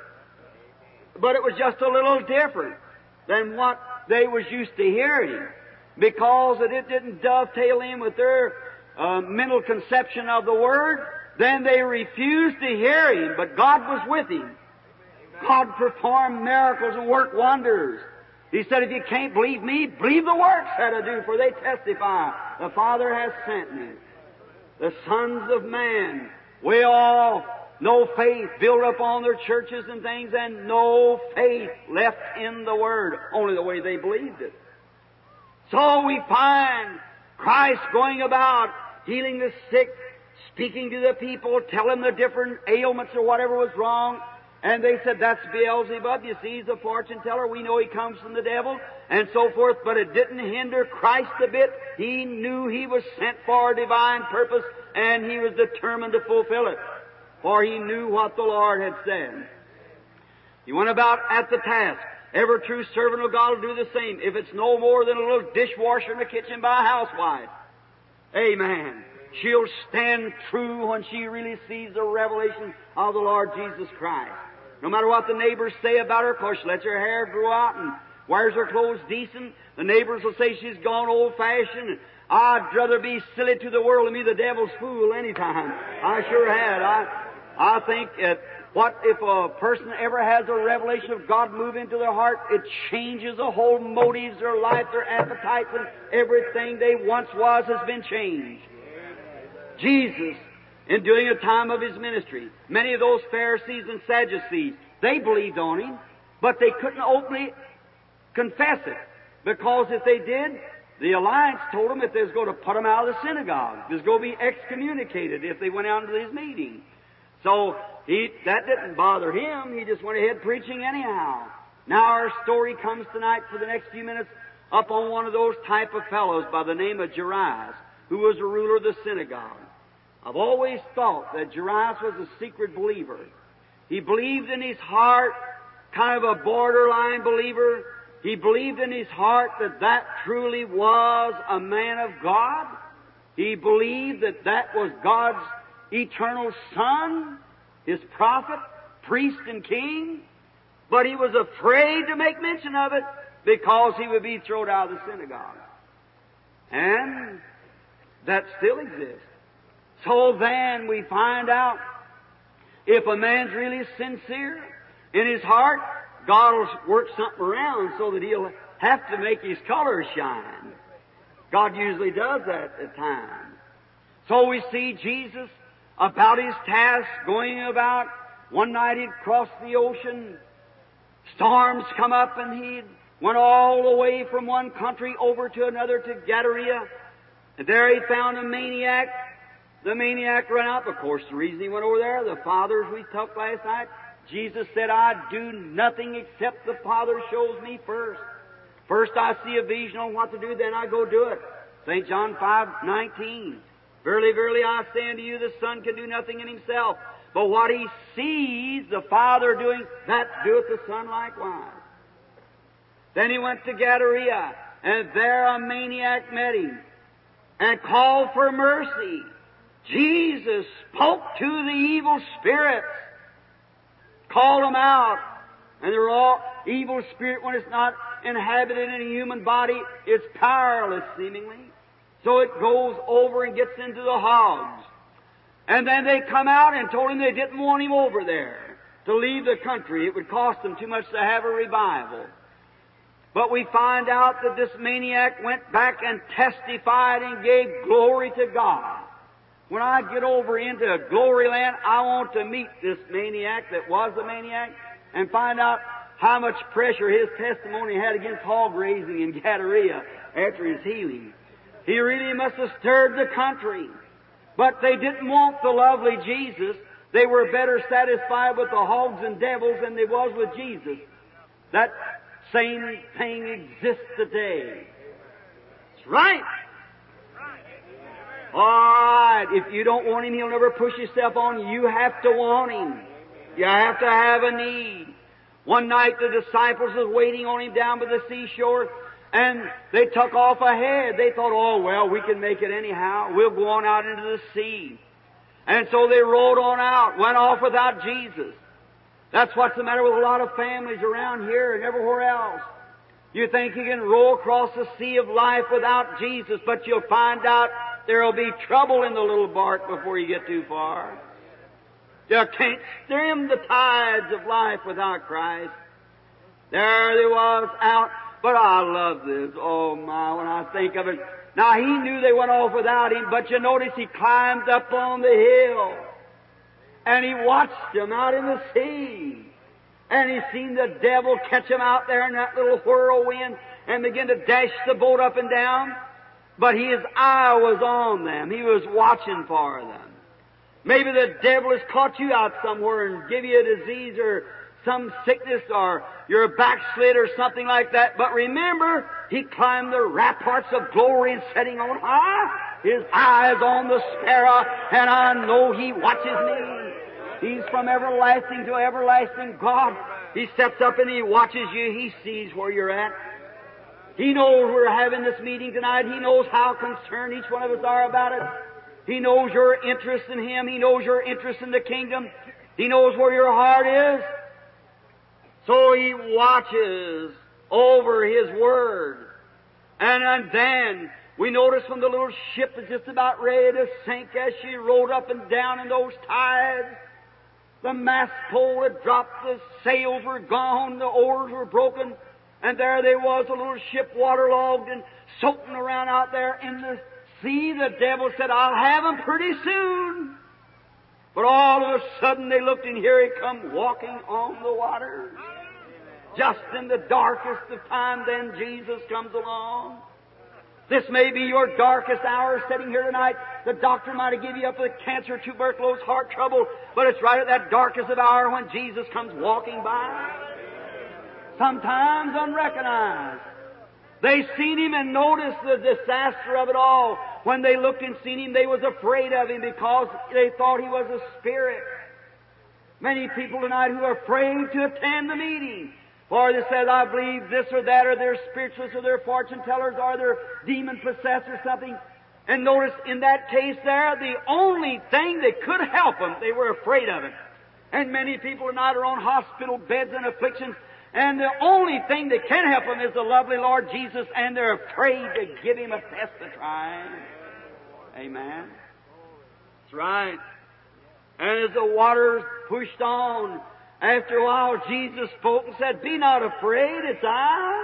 but it was just a little different than what they was used to hearing, because it didn't dovetail in with their uh, mental conception of the Word. Then they refused to hear Him, but God was with Him. God performed miracles and worked wonders. He said, if you can't believe me, believe the works that I do, for they testify. The Father has sent me. The sons of man, we all, no faith, built up on their churches and things, and no faith left in the Word, only the way they believed it. So we find Christ going about, healing the sick, speaking to the people, telling the different ailments or whatever was wrong. And they said, that's Beelzebub. You see, he's a fortune teller. We know he comes from the devil, and so forth. But it didn't hinder Christ a bit. He knew he was sent for a divine purpose, and he was determined to fulfill it. For he knew what the Lord had said. He went about at the task. Every true servant of God will do the same. If it's no more than a little dishwasher in the kitchen by a housewife. Amen. She'll stand true when she really sees the revelation of the Lord Jesus Christ. No matter what the neighbors say about her, of course, she lets her hair grow out and wears her clothes decent. The neighbors will say she's gone old-fashioned. I'd rather be silly to the world than be the devil's fool any time. I sure had. I, I think that what if a person ever has a revelation of God move into their heart, it changes the whole motives, their life, their appetites, and everything they once was has been changed. Jesus, in doing a time of His ministry, many of those Pharisees and Sadducees, they believed on Him, but they couldn't openly confess it, because if they did, the alliance told them that they was going to put them out of the synagogue. They was going to be excommunicated if they went out into these meetings. So he, that didn't bother him. He just went ahead preaching anyhow. Now our story comes tonight for the next few minutes up on one of those type of fellows by the name of Jairus, who was a ruler of the synagogue. I've always thought that Jairus was a secret believer. He believed in his heart, kind of a borderline believer. He believed in his heart that that truly was a man of God. He believed that that was God's eternal Son, His prophet, priest, and king. But he was afraid to make mention of it because he would be thrown out of the synagogue. And that still exists. So then we find out if a man's really sincere in his heart, God will work something around so that he'll have to make his colors shine. God usually does that at times. So we see Jesus about His task, going about. One night He'd crossed the ocean. Storms come up and He went all the way from one country over to another to Gadara. And there He found a maniac. The maniac ran out. Of course, the reason he went over there, the Father's we talked last night, Jesus said, I do nothing except the Father shows me first. First I see a vision on what to do, then I go do it. Saint John five nineteen. Verily, verily, I say unto you, the Son can do nothing in Himself, but what He sees the Father doing, that doeth the Son likewise. Then He went to Gadara, and there a maniac met Him, and called for mercy. Jesus spoke to the evil spirits, called them out, and they're all evil spirit. When it's not inhabited in a human body, it's powerless seemingly. So it goes over and gets into the hogs. And then they come out and told him they didn't want him over there, to leave the country. It would cost them too much to have a revival. But we find out that this maniac went back and testified and gave glory to God. When I get over into glory land, I want to meet this maniac that was the maniac and find out how much pressure his testimony had against hog raising in Gadara after his healing. He really must have stirred the country. But they didn't want the lovely Jesus. They were better satisfied with the hogs and devils than they was with Jesus. That same thing exists today. That's right. All right. If you don't want Him, He'll never push Himself on you. You have to want Him. You have to have a need. One night the disciples was waiting on Him down by the seashore, and they took off ahead. They thought, oh, well, we can make it anyhow. We'll go on out into the sea. And so they rowed on out, went off without Jesus. That's what's the matter with a lot of families around here and everywhere else. You think you can row across the sea of life without Jesus, but you'll find out there'll be trouble in the little bark before you get too far. You can't stem the tides of life without Christ. There they was out. But I love this. Oh my, when I think of it. Now he knew they went off without Him, but you notice he climbed up on the hill. And he watched them out in the sea. And he seen the devil catch them out there in that little whirlwind and begin to dash the boat up and down. But his eye was on them. He was watching for them. Maybe the devil has caught you out somewhere and give you a disease or some sickness, or you're a backslid or something like that. But remember, he climbed the ramparts of glory and setting on high. His eyes on the sparrow, and I know He watches me. He's from everlasting to everlasting God. He steps up and He watches you. He sees where you're at. He knows we're having this meeting tonight. He knows how concerned each one of us are about it. He knows your interest in Him. He knows your interest in the kingdom. He knows where your heart is. So He watches over His Word. And, and then we notice when the little ship is just about ready to sink as she rode up and down in those tides, the mast pole had dropped, the sails were gone, the oars were broken, and there they was, a little ship waterlogged and soaking around out there in the sea. The devil said, I'll have them pretty soon. But all of a sudden they looked, and here He come walking on the water. Just in the darkest of time, then Jesus comes along. This may be your darkest hour sitting here tonight. The doctor might have given you up with cancer, tuberculosis, heart trouble, but it's right at that darkest of hour when Jesus comes walking by. Sometimes unrecognized. They seen Him and noticed the disaster of it all. When they looked and seen Him, they was afraid of Him because they thought He was a spirit. Many people tonight who are afraid to attend the meeting. For they said, I believe this or that, or they're spiritualists, or they're fortune tellers, or they're demon possessed or something. And notice in that case there, the only thing that could help them, they were afraid of it. And many people tonight are on hospital beds and afflictions, and the only thing that can help them is the lovely Lord Jesus, and they're afraid to give Him a test to try. Amen. That's right. And as the waters pushed on, after a while Jesus spoke and said, be not afraid, it's I.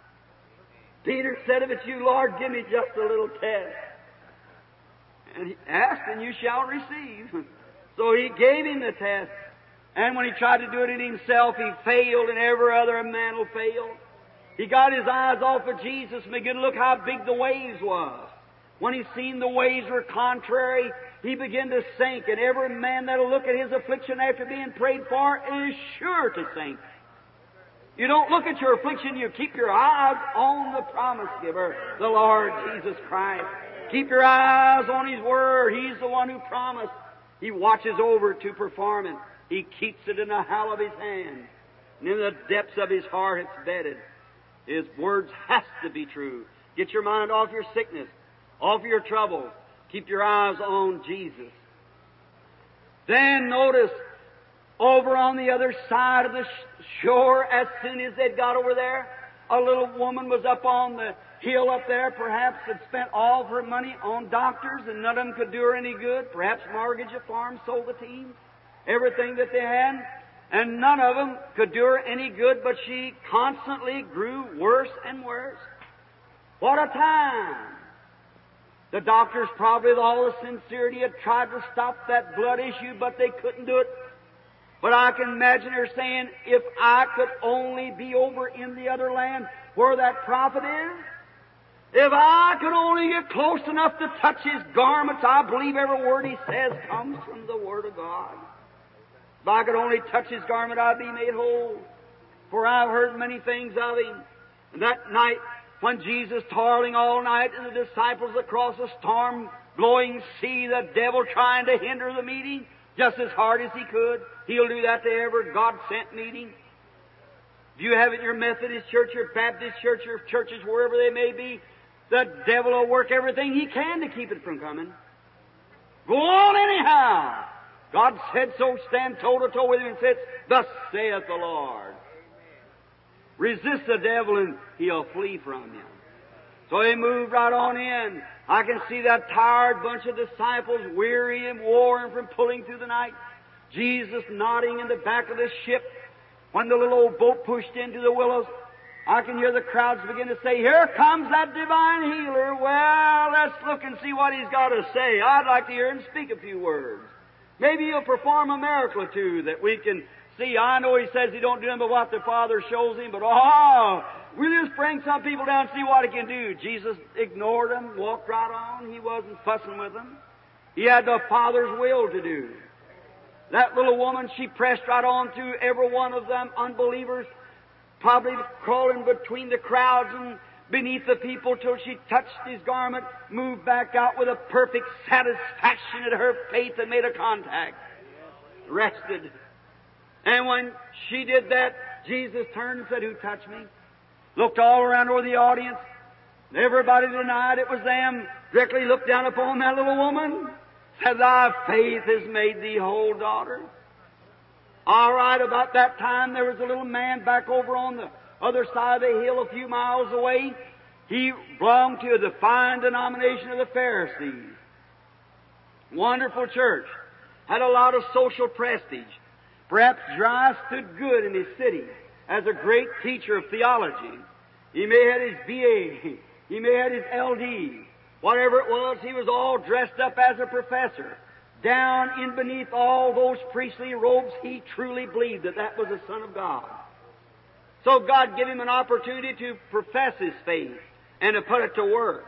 Peter said, if it's you, Lord, give me just a little test. And he asked, and you shall receive. So He gave him the test. And when he tried to do it in himself, he failed, and every other man will fail. He got his eyes off of Jesus and began to look how big the waves was. When he seen the waves were contrary, he began to sink. And every man that'll look at his affliction after being prayed for is sure to sink. You don't look at your affliction, you keep your eyes on the promise giver, the Lord Jesus Christ. Keep your eyes on His Word. He's the one who promised. He watches over to perform it. He keeps it in the hollow of His hand. And in the depths of His heart it's bedded. His words has to be true. Get your mind off your sickness, off your troubles. Keep your eyes on Jesus. Then notice, over on the other side of the shore, as soon as they'd got over there, a little woman was up on the hill up there, perhaps had spent all of her money on doctors and none of them could do her any good. Perhaps mortgaged a farm, sold the team, everything that they had. And none of them could do her any good, but she constantly grew worse and worse. What a time! The doctors probably with all the sincerity had tried to stop that blood issue, but they couldn't do it. But I can imagine her saying, if I could only be over in the other land where that prophet is, if I could only get close enough to touch his garments, I believe every word he says comes from the Word of God. If I could only touch his garment, I'd be made whole. For I've heard many things of him. And that night, when Jesus toiling all night and the disciples across a storm-blowing sea, the devil trying to hinder the meeting just as hard as he could. He'll do that to every God-sent meeting. If you have it in your Methodist church or Baptist church or churches wherever they may be, the devil will work everything he can to keep it from coming. Go on anyhow. God said so. Stand toe-to-toe with him and says, thus saith the Lord. Resist the devil and he'll flee from you. So he moved right on in. I can see that tired bunch of disciples, weary and worn from pulling through the night. Jesus nodding in the back of the ship. When the little old boat pushed into the willows, I can hear the crowds begin to say, here comes that divine healer. Well, let's look and see what he's got to say. I'd like to hear him speak a few words. Maybe he'll perform a miracle or two that we can see. I know he says he don't do them but what the Father shows him, but oh, we'll just bring some people down and see what he can do. Jesus ignored them, walked right on. He wasn't fussing with them. He had the Father's will to do. That little woman, she pressed right on through every one of them unbelievers, probably crawling between the crowds and beneath the people till she touched his garment, moved back out with a perfect satisfaction at her faith and made a contact. Rested. And when she did that, Jesus turned and said, who touched me? Looked all around over the audience. Everybody denied it was them. Directly looked down upon that little woman. Said, thy faith has made thee whole, daughter. All right, about that time, there was a little man back over on the other side of the hill a few miles away. He belonged to the fine denomination of the Pharisees. Wonderful church. Had a lot of social prestige. Perhaps Dry stood good in his city as a great teacher of theology. He may have had his B A. He may have had his L D. Whatever it was, he was all dressed up as a professor. Down in beneath all those priestly robes, he truly believed that that was the Son of God. So God gave him an opportunity to profess his faith and to put it to work.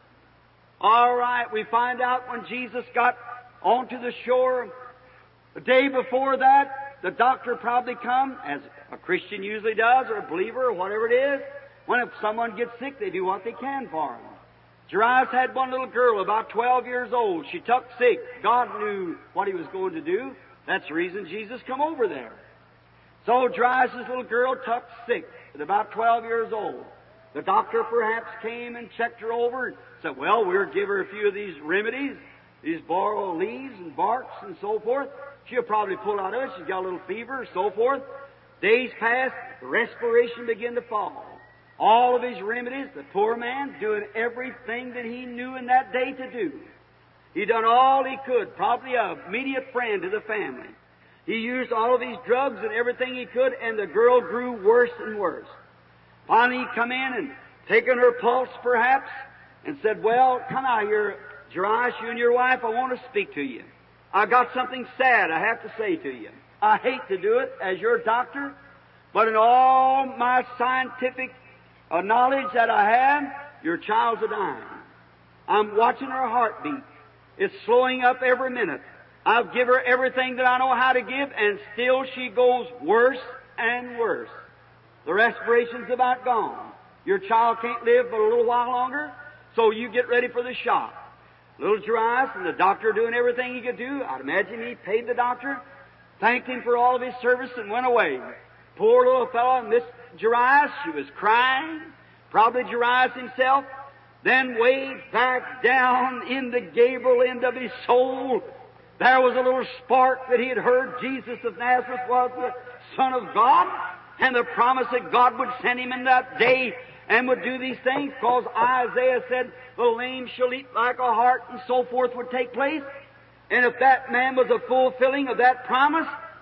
All right, we find out when Jesus got onto the shore, the day before that, the doctor probably come, as a Christian usually does, or a believer, or whatever it is. When if someone gets sick, they do what they can for them. Jairus had one little girl, about twelve years old. She took sick. God knew what he was going to do. That's the reason Jesus come over there. So Jairus' little girl took sick at about twelve years old. The doctor perhaps came and checked her over and said, well, we'll give her a few of these remedies, these borrow leaves and barks and so forth. She'll probably pull out of it. She's got a little fever and so forth. Days passed, the respiration began to fall. All of his remedies, the poor man doing everything that he knew in that day to do. He done all he could, probably an immediate friend to the family. He used all of these drugs and everything he could, and the girl grew worse and worse. Finally, he come in and taken her pulse, perhaps, and said, well, come out here, Jairus, you and your wife, I want to speak to you. I got something sad I have to say to you. I hate to do it as your doctor, but in all my scientific uh, knowledge that I have, your child's a dying. I'm watching her heartbeat. It's slowing up every minute. I've given her everything that I know how to give, and still she goes worse and worse. The respiration's about gone. Your child can't live but a little while longer, so you get ready for the shot. Little Jairus and the doctor doing everything he could do. I'd imagine he paid the doctor, thanked him for all of his service, and went away. Poor little fellow, Miss Jairus, she was crying, probably Jairus himself. Then way back down in the gable end of his soul, there was a little spark that he had heard Jesus of Nazareth was the Son of God, and the promise that God would send him in that day and would do these things, because Isaiah said, the lame shall eat like a hart, and so forth would take place. And if that man was a fulfilling of that promise,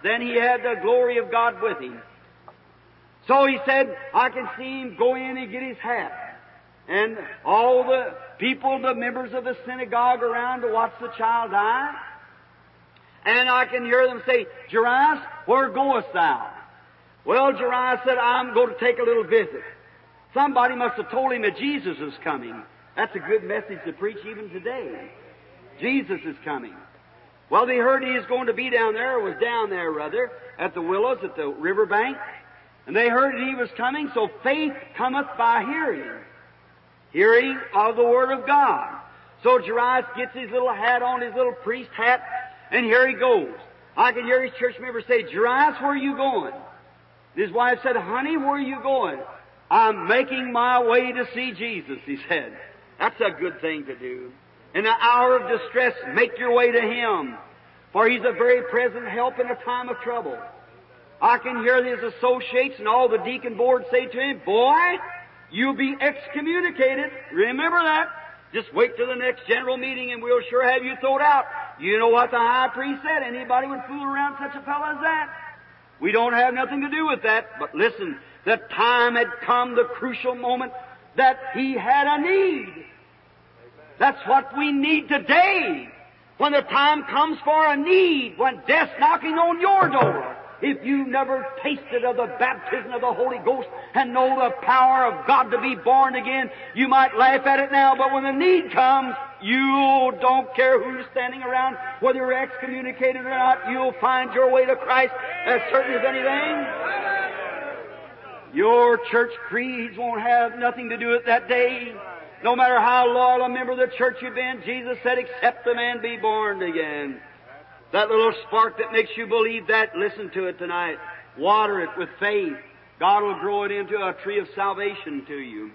then he had the glory of God with him. So he said, I can see him go in and get his hat. And all the people, the members of the synagogue around to watch the child die. And I can hear them say, Jairus, where goest thou? Well, Jairus said, I'm going to take a little visit. Somebody must have told him that Jesus is coming. That's a good message to preach even today. Jesus is coming. Well, they heard he was going to be down there, or was down there rather, at the Willows, at the riverbank. And they heard he was coming, so faith cometh by hearing. Hearing of the Word of God. So Jairus gets his little hat on, his little priest hat, and here he goes. I can hear his church member say, Jairus, where are you going? His wife said, honey, where are you going? I'm making my way to see Jesus, he said. That's a good thing to do. In the hour of distress, make your way to Him, for He's a very present help in a time of trouble. I can hear His associates and all the deacon board say to him, boy, you'll be excommunicated. Remember that. Just wait till the next general meeting and we'll sure have you thrown out. You know what the high priest said. Anybody would fool around such a fellow as that? We don't have nothing to do with that. But listen, the time had come, the crucial moment, that he had a need. That's what we need today. When the time comes for a need, when death's knocking on your door. If you've never tasted of the baptism of the Holy Ghost and know the power of God to be born again, you might laugh at it now, but when the need comes, you don't care who's standing around, whether you're excommunicated or not, you'll find your way to Christ as certain as anything. Your church creeds won't have nothing to do with that day. No matter how loyal a member of the church you've been, Jesus said, except a man be born again. That little spark that makes you believe that, listen to it tonight. Water it with faith. God will grow it into a tree of salvation to you.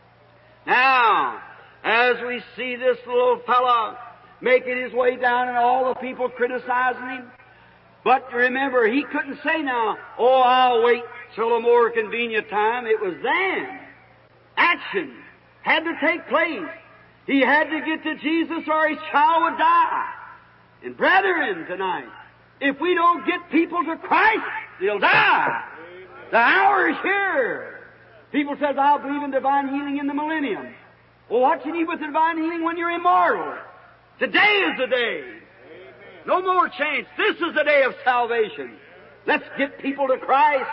Now, as we see this little fellow making his way down and all the people criticizing him, but remember, he couldn't say now, oh, I'll wait till a more convenient time. It was then. Action had to take place. He had to get to Jesus or his child would die. And brethren, tonight, if we don't get people to Christ, they'll die. The hour is here. People says, I'll believe in divine healing in the millennium. Well, what you need with divine healing when you're immortal? Today is the day. No more chance. This is the day of salvation. Let's get people to Christ.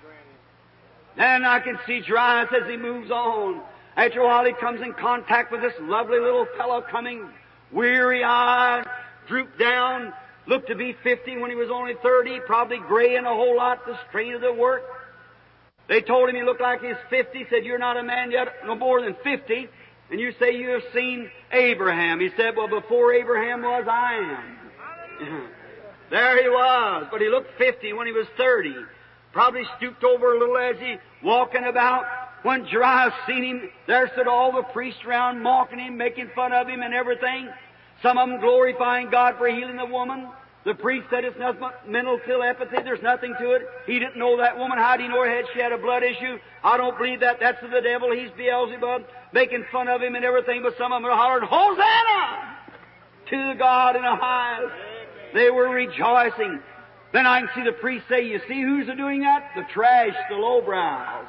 Then I can see Jairus as he moves on. After a while, he comes in contact with this lovely little fellow coming weary-eyed, drooped down, looked to be fifty when he was only thirty, probably gray and a whole lot, the strain of the work. They told him he looked like he was fifty, said, you're not a man yet, no more than fifty, and you say you have seen Abraham. He said, well, before Abraham was, I am. There he was, but he looked fifty when he was thirty. Probably stooped over a little as he walking about. When Jairus seen him, there stood all the priests around mocking him, making fun of him and everything. Some of them glorifying God for healing the woman. The priest said it's nothing but mental telepathy. There's nothing to it. He didn't know that woman. How do you know her head? She had a blood issue. I don't believe that. That's of the devil. He's Beelzebub, making fun of him and everything. But some of them are hollering, Hosanna to the God in the highest. They were rejoicing. Then I can see the priest say, you see who's doing that? The trash, the lowbrows.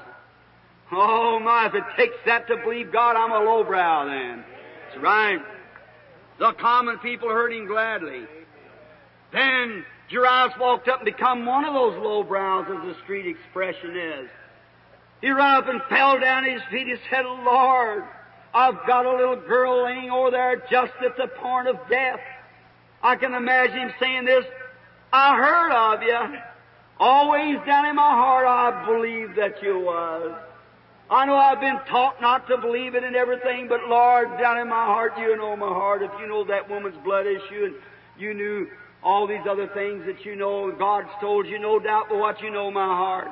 Oh my, if it takes that to believe God, I'm a lowbrow then. That's right. The common people heard him gladly. Then Jairus walked up and become one of those lowbrows, as the street expression is. He ran up and fell down at his feet. He said, Lord, I've got a little girl laying over there just at the point of death. I can imagine him saying this, I heard of you. Always down in my heart I believed that you was. I know I've been taught not to believe it and everything, but Lord, down in my heart, you know my heart. If you know that woman's blood issue and you knew all these other things that you know, God's told you, no doubt but what you know my heart.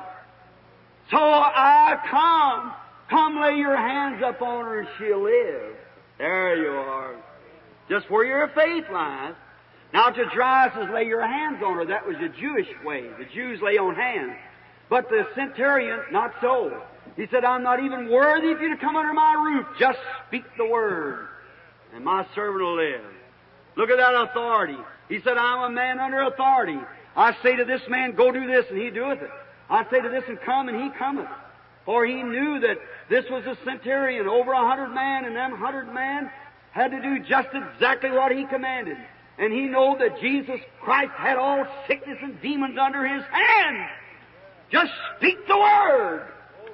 So I come. Come lay your hands up on her and she'll live. There you are. Just where your faith lies. Now to Jairus says, lay your hands on her. That was the Jewish way. The Jews lay on hands. But the centurion, not so. He said, I'm not even worthy of you to come under my roof. Just speak the word, and my servant will live. Look at that authority. He said, I'm a man under authority. I say to this man, go do this, and he doeth it. I say to this and come, and he cometh. For he knew that this was a centurion, over a hundred man, and them hundred men had to do just exactly what he commanded. And he knew that Jesus Christ had all sickness and demons under his hand. Just speak the word.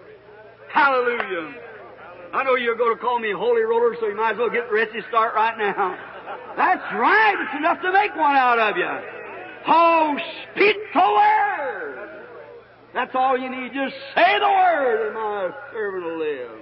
Hallelujah. I know you're going to call me a holy roller, so you might as well get ready to start right now. That's right. It's enough to make one out of you. Oh, speak the word. That's all you need. Just say the word, and my servant will live.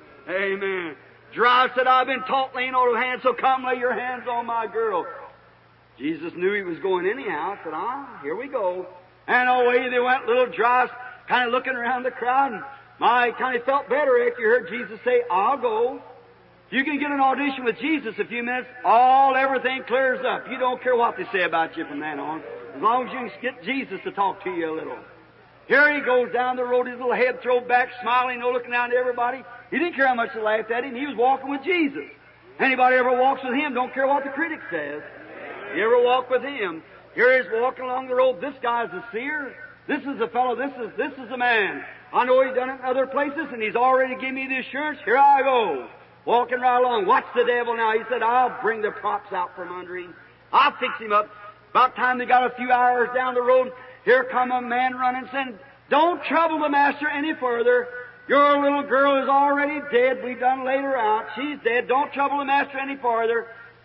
Amen. Dry said, I've been taught laying on of hands, so come lay your hands on my girl. Jesus knew he was going anyhow. Said, ah, here we go. And away they went, little Dry, kind of looking around the crowd, and my kind of felt better after you heard Jesus say, I'll go. You can get an audition with Jesus a few minutes, all everything clears up. You don't care what they say about you from then on, as long as you can get Jesus to talk to you a little. Here he goes down the road, his little head thrown back, smiling, no looking down to everybody. He didn't care how much they laughed at him. He was walking with Jesus. Anybody ever walks with him, don't care what the critic says. You ever walk with him? Here he's walking along the road. This guy's a seer. This is a fellow. This is this is a man. I know he's done it in other places, and he's already given me the assurance. Here I go. Walking right along. Watch the devil now. He said, I'll bring the props out from under him. I'll fix him up. About time they got a few hours down the road, here come a man running saying, don't trouble the master any further. Your little girl is already dead. We done laid her out. She's dead. Don't trouble the master any further.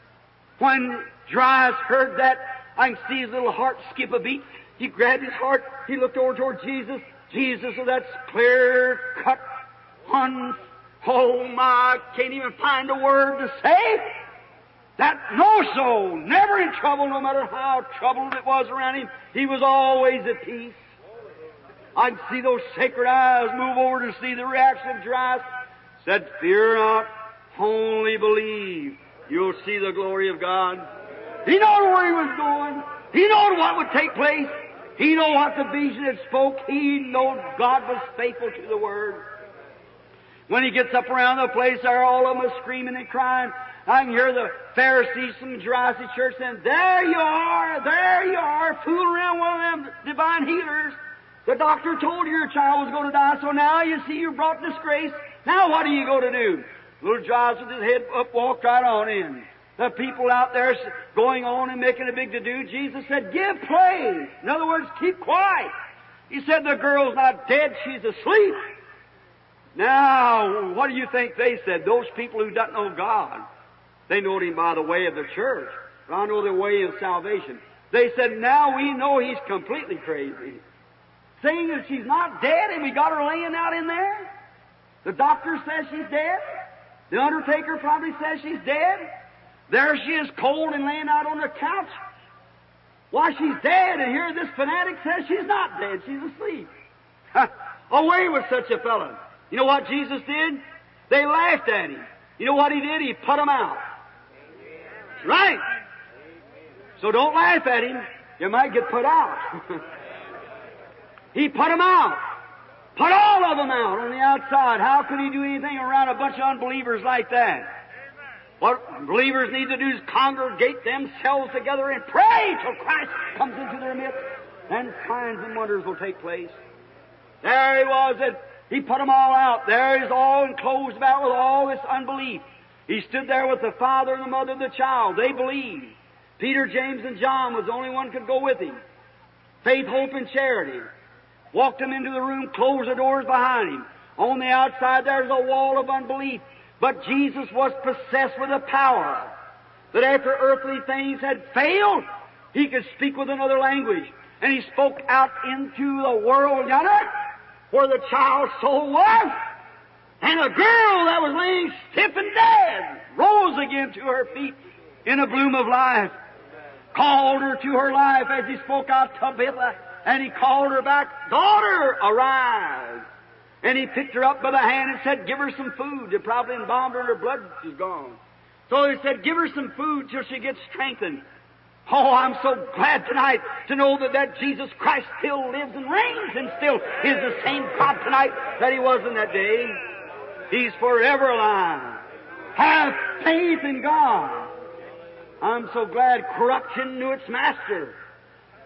When Dries heard that, I can see his little heart skip a beat. He grabbed his heart. He looked over toward Jesus. Jesus with that clear cut one. Oh my, can't even find a word to say. That no soul, never in trouble, no matter how troubled it was around him, he was always at peace. I can see those sacred eyes move over to see the reaction of Dries. Said, fear not, only believe. You'll see the glory of God. He knew where he was going. He knew what would take place. He knew what the vision had spoke. He knew God was faithful to the word. When he gets up around the place there, all of them are screaming and crying. I can hear the Pharisees from Jurassic Church saying, there you are, there you are, fooling around one of them divine healers. The doctor told you your child was going to die, so now you see you brought disgrace. Now what are you going to do? Little Giles with his head up walked right on in. The people out there going on and making a big to-do, Jesus said, give place. In other words, keep quiet. He said, the girl's not dead, she's asleep. Now, what do you think they said? Those people who don't know God, they know Him by the way of the church. But I know the way of salvation. They said, now we know he's completely crazy. Saying that she's not dead and we got her laying out in there. The doctor says she's dead. The undertaker probably says she's dead. There she is, cold and laying out on the couch. Why, she's dead, and here this fanatic says she's not dead, she's asleep. Away with such a fellow. You know what Jesus did? They laughed at him. You know what He did? He put them out. Right. So don't laugh at Him. You might get put out. He put them out. Put all of them out on the outside. How could He do anything around a bunch of unbelievers like that? What believers need to do is congregate themselves together and pray till Christ comes into their midst. Then signs and wonders will take place. There He was. It, he put them all out. There He's all enclosed about with all this unbelief. He stood there with the father and the mother of the child. They believed. Peter, James, and John was the only one who could go with Him. Faith, hope, and charity. Walked Him into the room, closed the doors behind Him. On the outside there's a wall of unbelief. But Jesus was possessed with a power that after earthly things had failed, He could speak with another language. And He spoke out into the world yonder, where the child's soul was, and a girl that was laying stiff and dead rose again to her feet in a bloom of life. Called her to her life as He spoke out Tabitha, and He called her back, daughter, arise. And He picked her up by the hand and said, give her some food. They probably embalmed her and her blood is gone. So He said, give her some food till she gets strengthened. Oh, I'm so glad tonight to know that that Jesus Christ still lives and reigns and still is the same God tonight that He was in that day. He's forever alive. Have faith in God. I'm so glad corruption knew its master.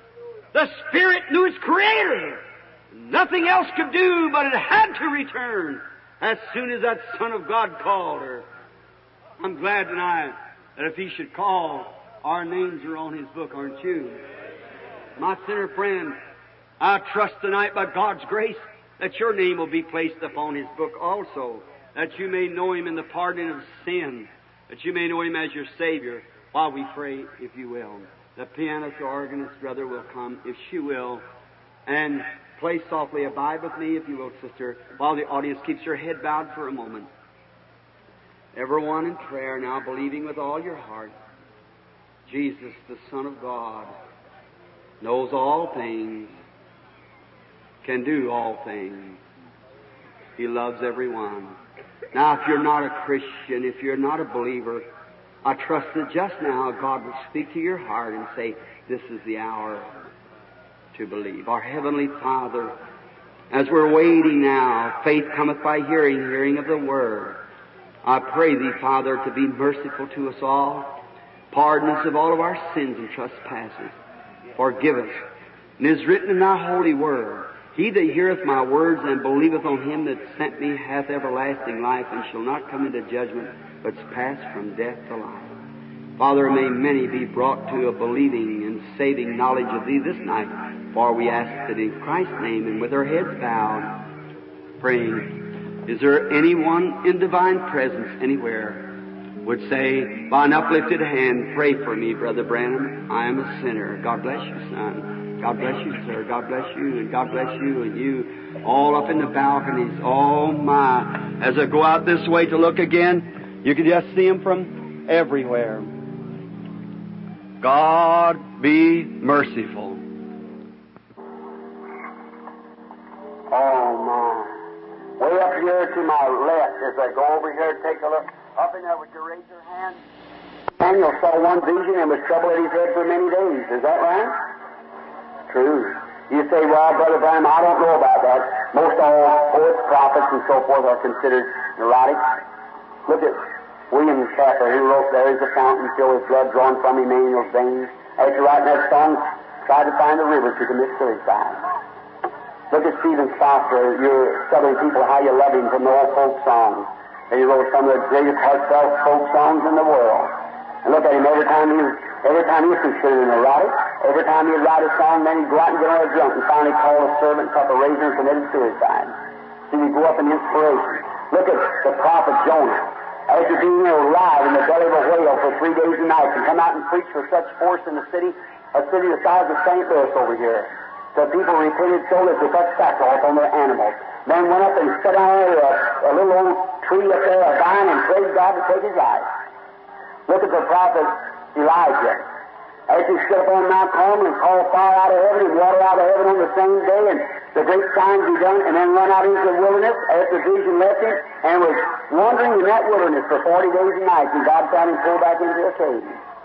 The Spirit knew its Creator. Nothing else could do, but it had to return as soon as that Son of God called her. I'm glad tonight that if He should call, our names are on His book, aren't you? My sinner friend, I trust tonight by God's grace that your name will be placed upon His book also, that you may know Him in the pardon of sin, that you may know Him as your Savior, while we pray, if you will. The pianist or organist brother will come, if she will, and play softly. Abide with me, if you will, sister, while the audience keeps your head bowed for a moment. Everyone in prayer now, believing with all your heart, Jesus, the Son of God, knows all things, can do all things. He loves everyone. Now, if you're not a Christian, if you're not a believer, I trust that just now God will speak to your heart and say, this is the hour to believe. Our Heavenly Father, as we're waiting now, faith cometh by hearing, hearing of the Word. I pray Thee, Father, to be merciful to us all, pardon us of all of our sins and trespasses, forgive us. And it is written in Thy holy Word, He that heareth my words and believeth on Him that sent me hath everlasting life, and shall not come into judgment, but is passed from death to life. Father, may many be brought to a believing and saving knowledge of Thee this night, for we ask it in Christ's name, and with our heads bowed, praying. Is there anyone in divine presence anywhere would say, by an uplifted hand, pray for me, Brother Branham. I am a sinner. God bless you, son. God bless you, sir. God bless you, and God bless you, and you all up in the balconies. Oh, my. As I go out this way to look again, you can just see them from everywhere. God be merciful. Oh, my. Way up here to my left, as I go over here, take a look. Up in there, would you raise your hand? Daniel saw one vision and was troubled in his head for many days. Is that right? True. You say, well, Brother Branham, I don't know about that. Most all poets, prophets, and so forth are considered neurotic. Look at William Cowper, who wrote, there is a fountain filled with blood drawn from Emmanuel's veins. After writing that song, tried to find a river to commit suicide. Look at Stephen Foster, your Southern people, how you love him from the old folk songs. And he wrote some of the greatest heartfelt folk songs in the world. And look at him, every time he was, every time he was considered an erotic, every time he'd write a song, then he'd go out and get on a drunk and finally call a servant, took a razor, and committed suicide. See, he'd go up in inspiration. Look at the prophet Jonah. After being alive in the belly of a whale for three days and nights, and come out and preach with such force in the city, a city the size of Saint Louis over here. So people repented so that they put sackcloth on their animals. Then went up and sat down under a, a little old tree up there, a vine, and prayed God to take his life. Look at the prophet Elijah. After he stood up on Mount Carmel and called fire out of heaven and water out of heaven on the same day, and the great signs be done, and then went out into the wilderness after vision left him, and was wandering in that wilderness for forty days and nights, and God found him pulled back into a cave.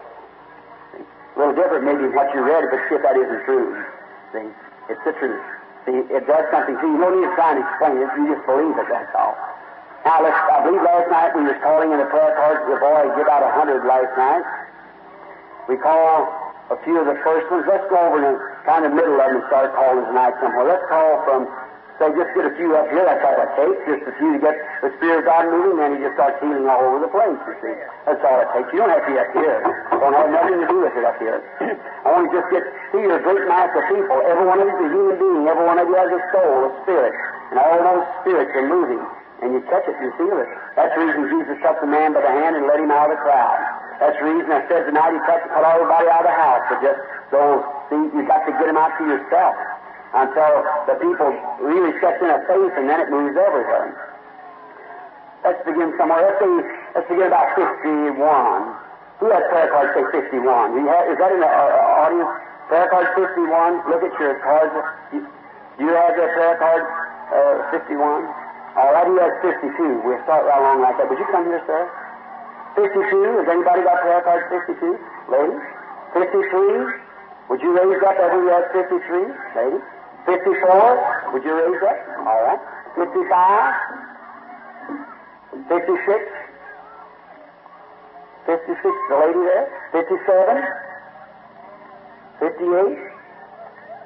A little different maybe than what you read, but see if that isn't true. See, it's the truth. See, it does something. See, you don't need to try and explain it. You just believe it, that's all. Now, let's, I believe last night we was calling in the prayer cards. The boy gave out a hundred last night. We call a few of the first ones. Let's go over to kind of middle of them and start calling tonight somewhere. Let's call from, say, just get a few up here. That's all it takes. Just a few to get the Spirit of God moving, then he just starts healing all over the place, you see. That's all it takes. You don't have to be up here. Don't have nothing to do with it up here. I want to just get, see, you're a great mass of people. Every one of you is a human being. Every one of you has a soul, a spirit. And all those spirits are moving. And you catch it, you feel it. That's the reason Jesus took the man by the hand and led him out of the crowd. That's the reason I said tonight he touched, put everybody out of the house. But just those, see, you got to get them out to yourself until the people really steps in a faith, and then it moves everywhere. Let's begin somewhere. Let's see, let's begin about fifty-one. Who has prayer card say fifty-one? Do you have, is that in the uh, audience? Prayer card fifty-one. Look at your cards. Do you have that prayer card uh, fifty-one? All right, he has fifty-two. We'll start right along like that. Would you come here, sir? fifty-two. Has anybody got prayer card fifty-two? Ladies? fifty-three? Would you raise up every who has fifty-three? Ladies? fifty-four? Would you raise up? All right. fifty-five? fifty-six? fifty-six, the lady there? fifty-seven? fifty-eight?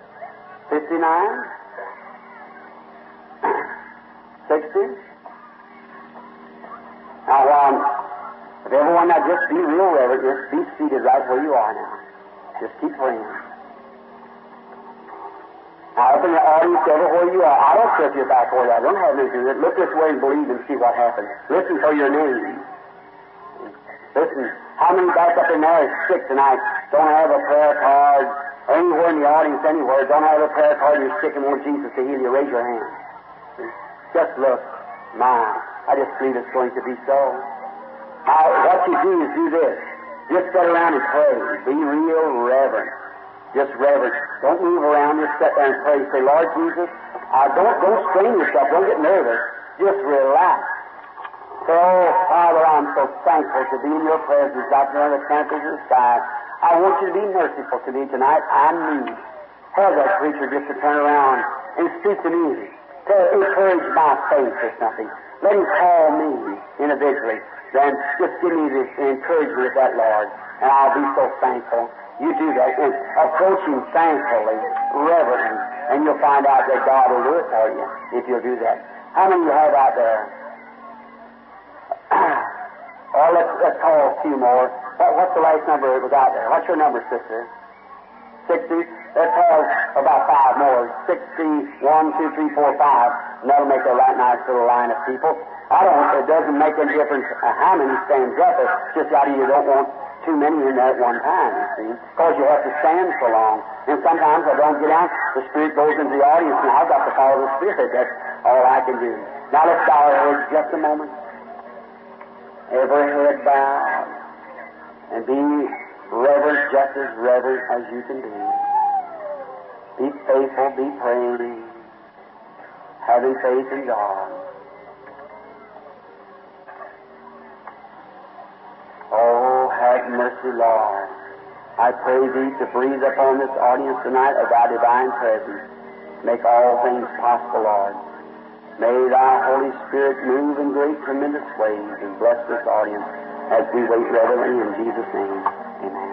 fifty-nine? sixty? Now, um, if everyone now just be real reverent, just be seated right where you are now. Just keep praying. Now, up in the audience, everywhere you are, I don't care if you're back or that. I don't have anything to do with it. Look this way and believe and see what happens. Listen for your name. Listen, how many back up in there is sick tonight, don't have a prayer card, or anywhere in the audience, anywhere, don't have a prayer card, you're sick and want Jesus to heal you? Raise your hand. Just look. My, I just believe it's going to be so. Now, what you do is do this. Just sit around and pray. Be real reverent. Just reverent. Don't move around. Just sit there and pray. Say, Lord Jesus, uh, don't, don't strain yourself. Don't get nervous. Just relax. Say, oh, Father, I'm so thankful to be in your presence out there in the campus of the sky. I want you to be merciful to me tonight. I need. Have that preacher just to turn around and speak to me. To encourage my faith or something. Let him call me individually. Then just give me this encouragement of that, Lord, and I'll be so thankful. You do that. And approach him thankfully, reverently, and you'll find out that God will do it for you if you'll do that. How many do you have out there? Oh, let's, let's call a few more. What, what's the last number that was out there? What's your number, sister? Sixty? Let's have about five more. Sixty, one, two, three, four, five. And that'll make a right nice little line of people. I don't, it doesn't make any difference how many stands up. It's just that you don't want too many in there at one time, you see, because you have to stand so long. And sometimes I don't get out, the Spirit goes into the audience, and I've got to follow the Spirit. That's all I can do. Now let's bow our heads just a moment. Every head bowed, and be reverent, just as reverent as you can be. Be faithful, be praying, having faith in God. Oh, have mercy, Lord. I pray Thee to breathe upon this audience tonight of Thy divine presence. Make all things possible, Lord. May Thy Holy Spirit move in great, tremendous ways and bless this audience as we wait reverently in Jesus' name. Amen.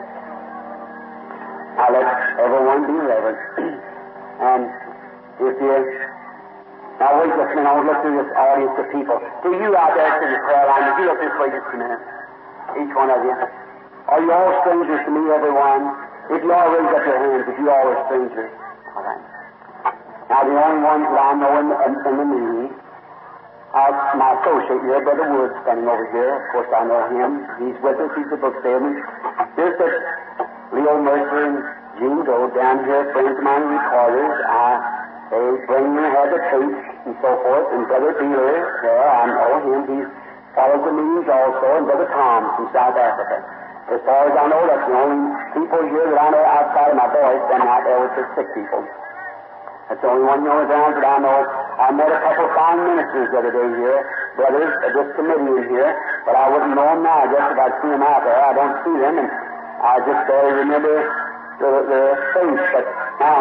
Now let everyone be reverent. And if you... Now wait just a minute. I want to look through this audience of people. To you out there in the prayer line, would you look this way just a minute? Each one of you. Are you all strangers to me, everyone? If you all raise up your hands, if you all are strangers. All right. Now the only ones that I know in the, in the meeting, uh, my associate here, Brother Wood, standing over here. Of course, I know him. He's with us. He's the book salesman. There's the Leo Mercer and Gene Gold down here, friends of mine, recorders. I, they bring me have the tapes and so forth. And Brother Beeler, there, I know him. He's follows the meetings also, and Brother Tom from South Africa. As far as I know, that's the only people here that I know outside of my boys standing out there with the sick people. That's the only one of the towns that I know. I met a couple of fine ministers the other day here, brothers of this committee in here, but I wouldn't know them now just if I'd seen them out there. I don't see them, and I just barely remember the, the face. But now,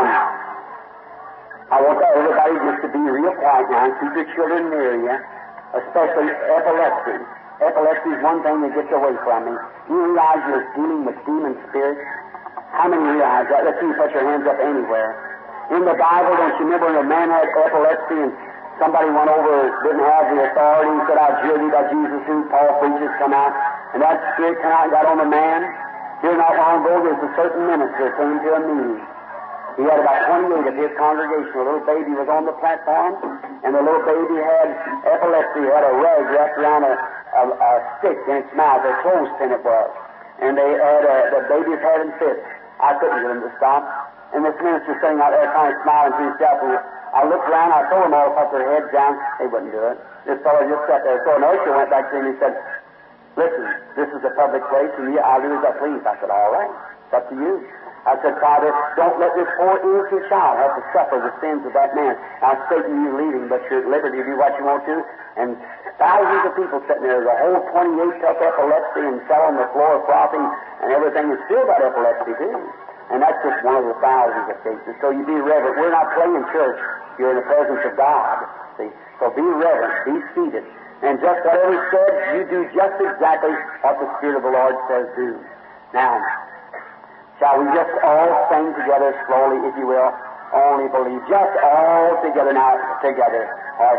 I want everybody just to be real quiet now and keep your children near you. Especially epilepsy. Epilepsy is one thing that gets away from me. You realize you're dealing with demon spirits? How many realize that? Let's see you put your hands up anywhere. In the Bible, don't you remember when a man had epilepsy and somebody went over, didn't have the authority, and said, I adjure thee by Jesus who Paul preaches, come out, and that spirit came out and got on the man? Here not long ago, there's a certain minister came to a meeting. He had about twenty-eight of his congregation. A little baby was on the platform, and the little baby had epilepsy, had a rag wrapped around a, a, a stick in its mouth, a clothespin it was. And they had a, the baby was having fits. I couldn't get him to stop. And this minister sitting out there kind of smiling to himself. And I looked around, I told them all to put their heads down. They wouldn't do it. This fellow just sat there. So an usher went back to him and he said, listen, this is a public place, and you, I'll do as I please. I said, all right, it's up to you. I said, Father, don't let this poor innocent child have to suffer the sins of that man. Now, Satan, you lead him, but you're at liberty to do what you want to. And thousands of people sitting there, the whole twenty-eight took epilepsy and fell on the floor frothing and everything, and still got epilepsy, too. And that's just one of the thousands of cases. So you be reverent. We're not playing church. You're in the presence of God. See? So be reverent. Be seated. And just whatever He said, you do just exactly what the Spirit of the Lord says do. Now, shall we just all sing together slowly, if you will? only believe. Just all together now, together. Or,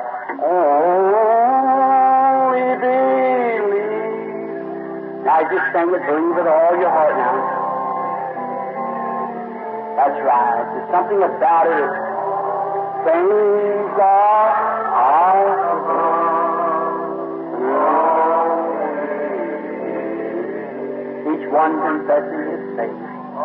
only believe. Now just sing it, believe with all your heart now. That's right. There's something about it. Things are possible. Each one confessing his faith.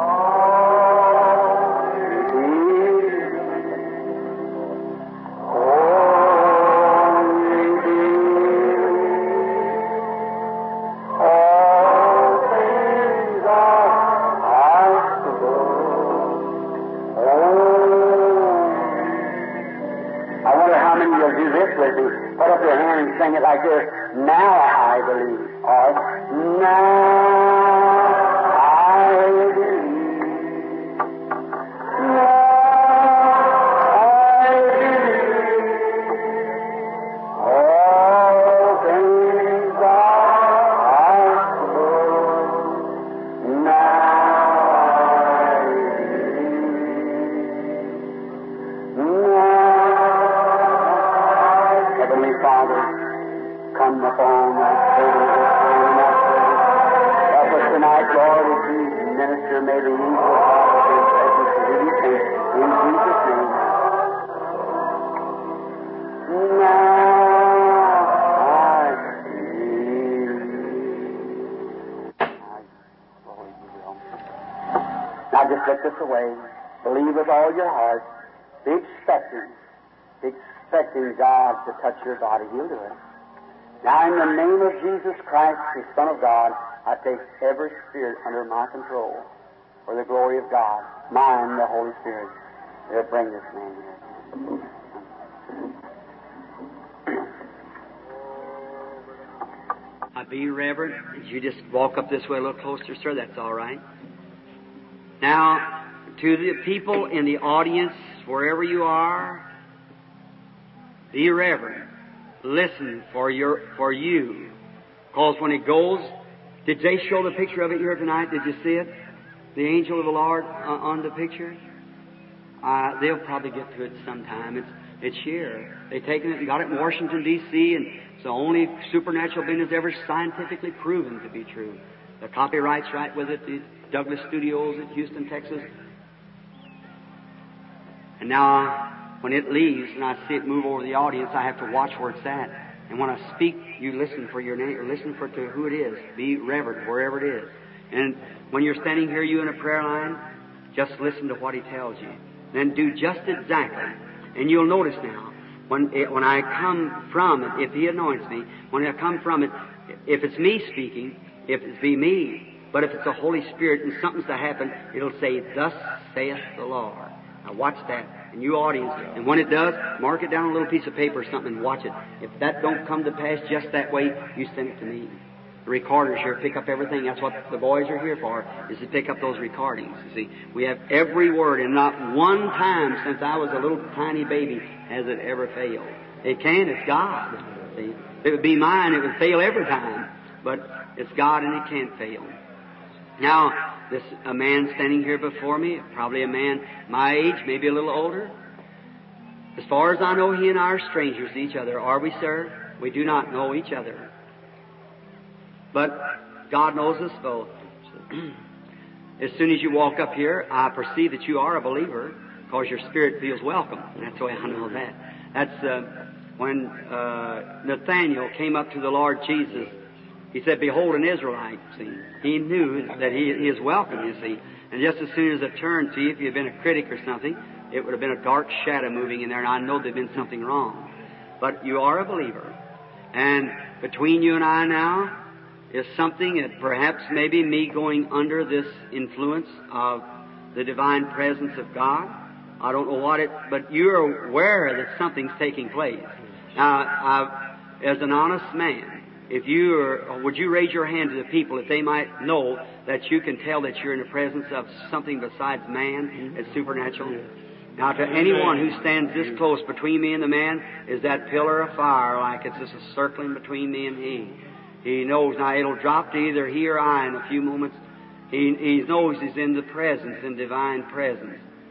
Put up your hand and sing it like this. Now I believe. Or, now I believe. Now I believe. All things are possible. Now I believe. Now Heavenly Father, come upon thy servant this morning, I pray. Help us tonight, Lord, as you minister, may the angels of God be present to do these things. In Jesus' name. Now I believe. Now just let this away. Believe with all your heart. Be expecting. Be expecting God to touch your body. He'll do it. Now, in the name of Jesus Christ, the Son of God, I take every spirit under my control for the glory of God. Mine, the Holy Spirit. They'll bring this man here. I be reverent. You just walk up this way a little closer, sir. That's all right. Now, to the people in the audience, wherever you are, be reverent. Listen for your for you. Because when it goes, did they show the picture of it here tonight? Did you see it? The angel of the Lord uh, on the picture? Uh, they'll probably get to it sometime. It's it's here. They've taken it and got it in Washington, D C, and it's the only supernatural being that's ever scientifically proven to be true. The copyright's right with it. The Douglas Studios at Houston, Texas. And now, when it leaves and I see it move over the audience, I have to watch where it's at. And when I speak, you listen for your name, or listen for to who it is. Be reverent wherever it is. And when you're standing here, you in a prayer line, just listen to what he tells you. Then do just exactly. And you'll notice now, when it, when I come from it, if he anoints me, when I come from it, if it's me speaking, if it's be me, but if it's the Holy Spirit and something's to happen, it'll say, "Thus saith the Lord." Now watch that. And you audience, and when it does, mark it down on a little piece of paper or something and watch it. If that don't come to pass just that way, you send it to me. The recorders here pick up everything. That's what the boys are here for, is to pick up those recordings. You see, we have every word, and not one time since I was a little tiny baby has it ever failed. It can, it's God. See, if it would be mine, it would fail every time. But it's God and it can't fail. Now, this a man standing here before me, probably a man my age, maybe a little older. As far as I know, he and I are strangers to each other. Are we, sir? We do not know each other. But God knows us both. As soon as you walk up here, I perceive that you are a believer because your spirit feels welcome. That's the way I know that. That's uh, when uh, Nathaniel came up to the Lord Jesus. He said, "Behold, an Israelite." See, he knew that he, he is welcome, you see. And just as soon as I turned to you, if you had been a critic or something, it would have been a dark shadow moving in there, and I know there'd been something wrong. But you are a believer. And between you and I now is something that perhaps maybe me going under this influence of the divine presence of God. I don't know what it, but you're aware that something's taking place. Now, I, as an honest man, if you are, would you raise your hand to the people that they might know that you can tell that you're in the presence of something besides man that's supernatural? Now, to anyone who stands this close between me and the man is that pillar of fire, like it's just a circling between me and he. He knows now it'll drop to either he or I in a few moments. He, he knows he's in the presence, in divine presence.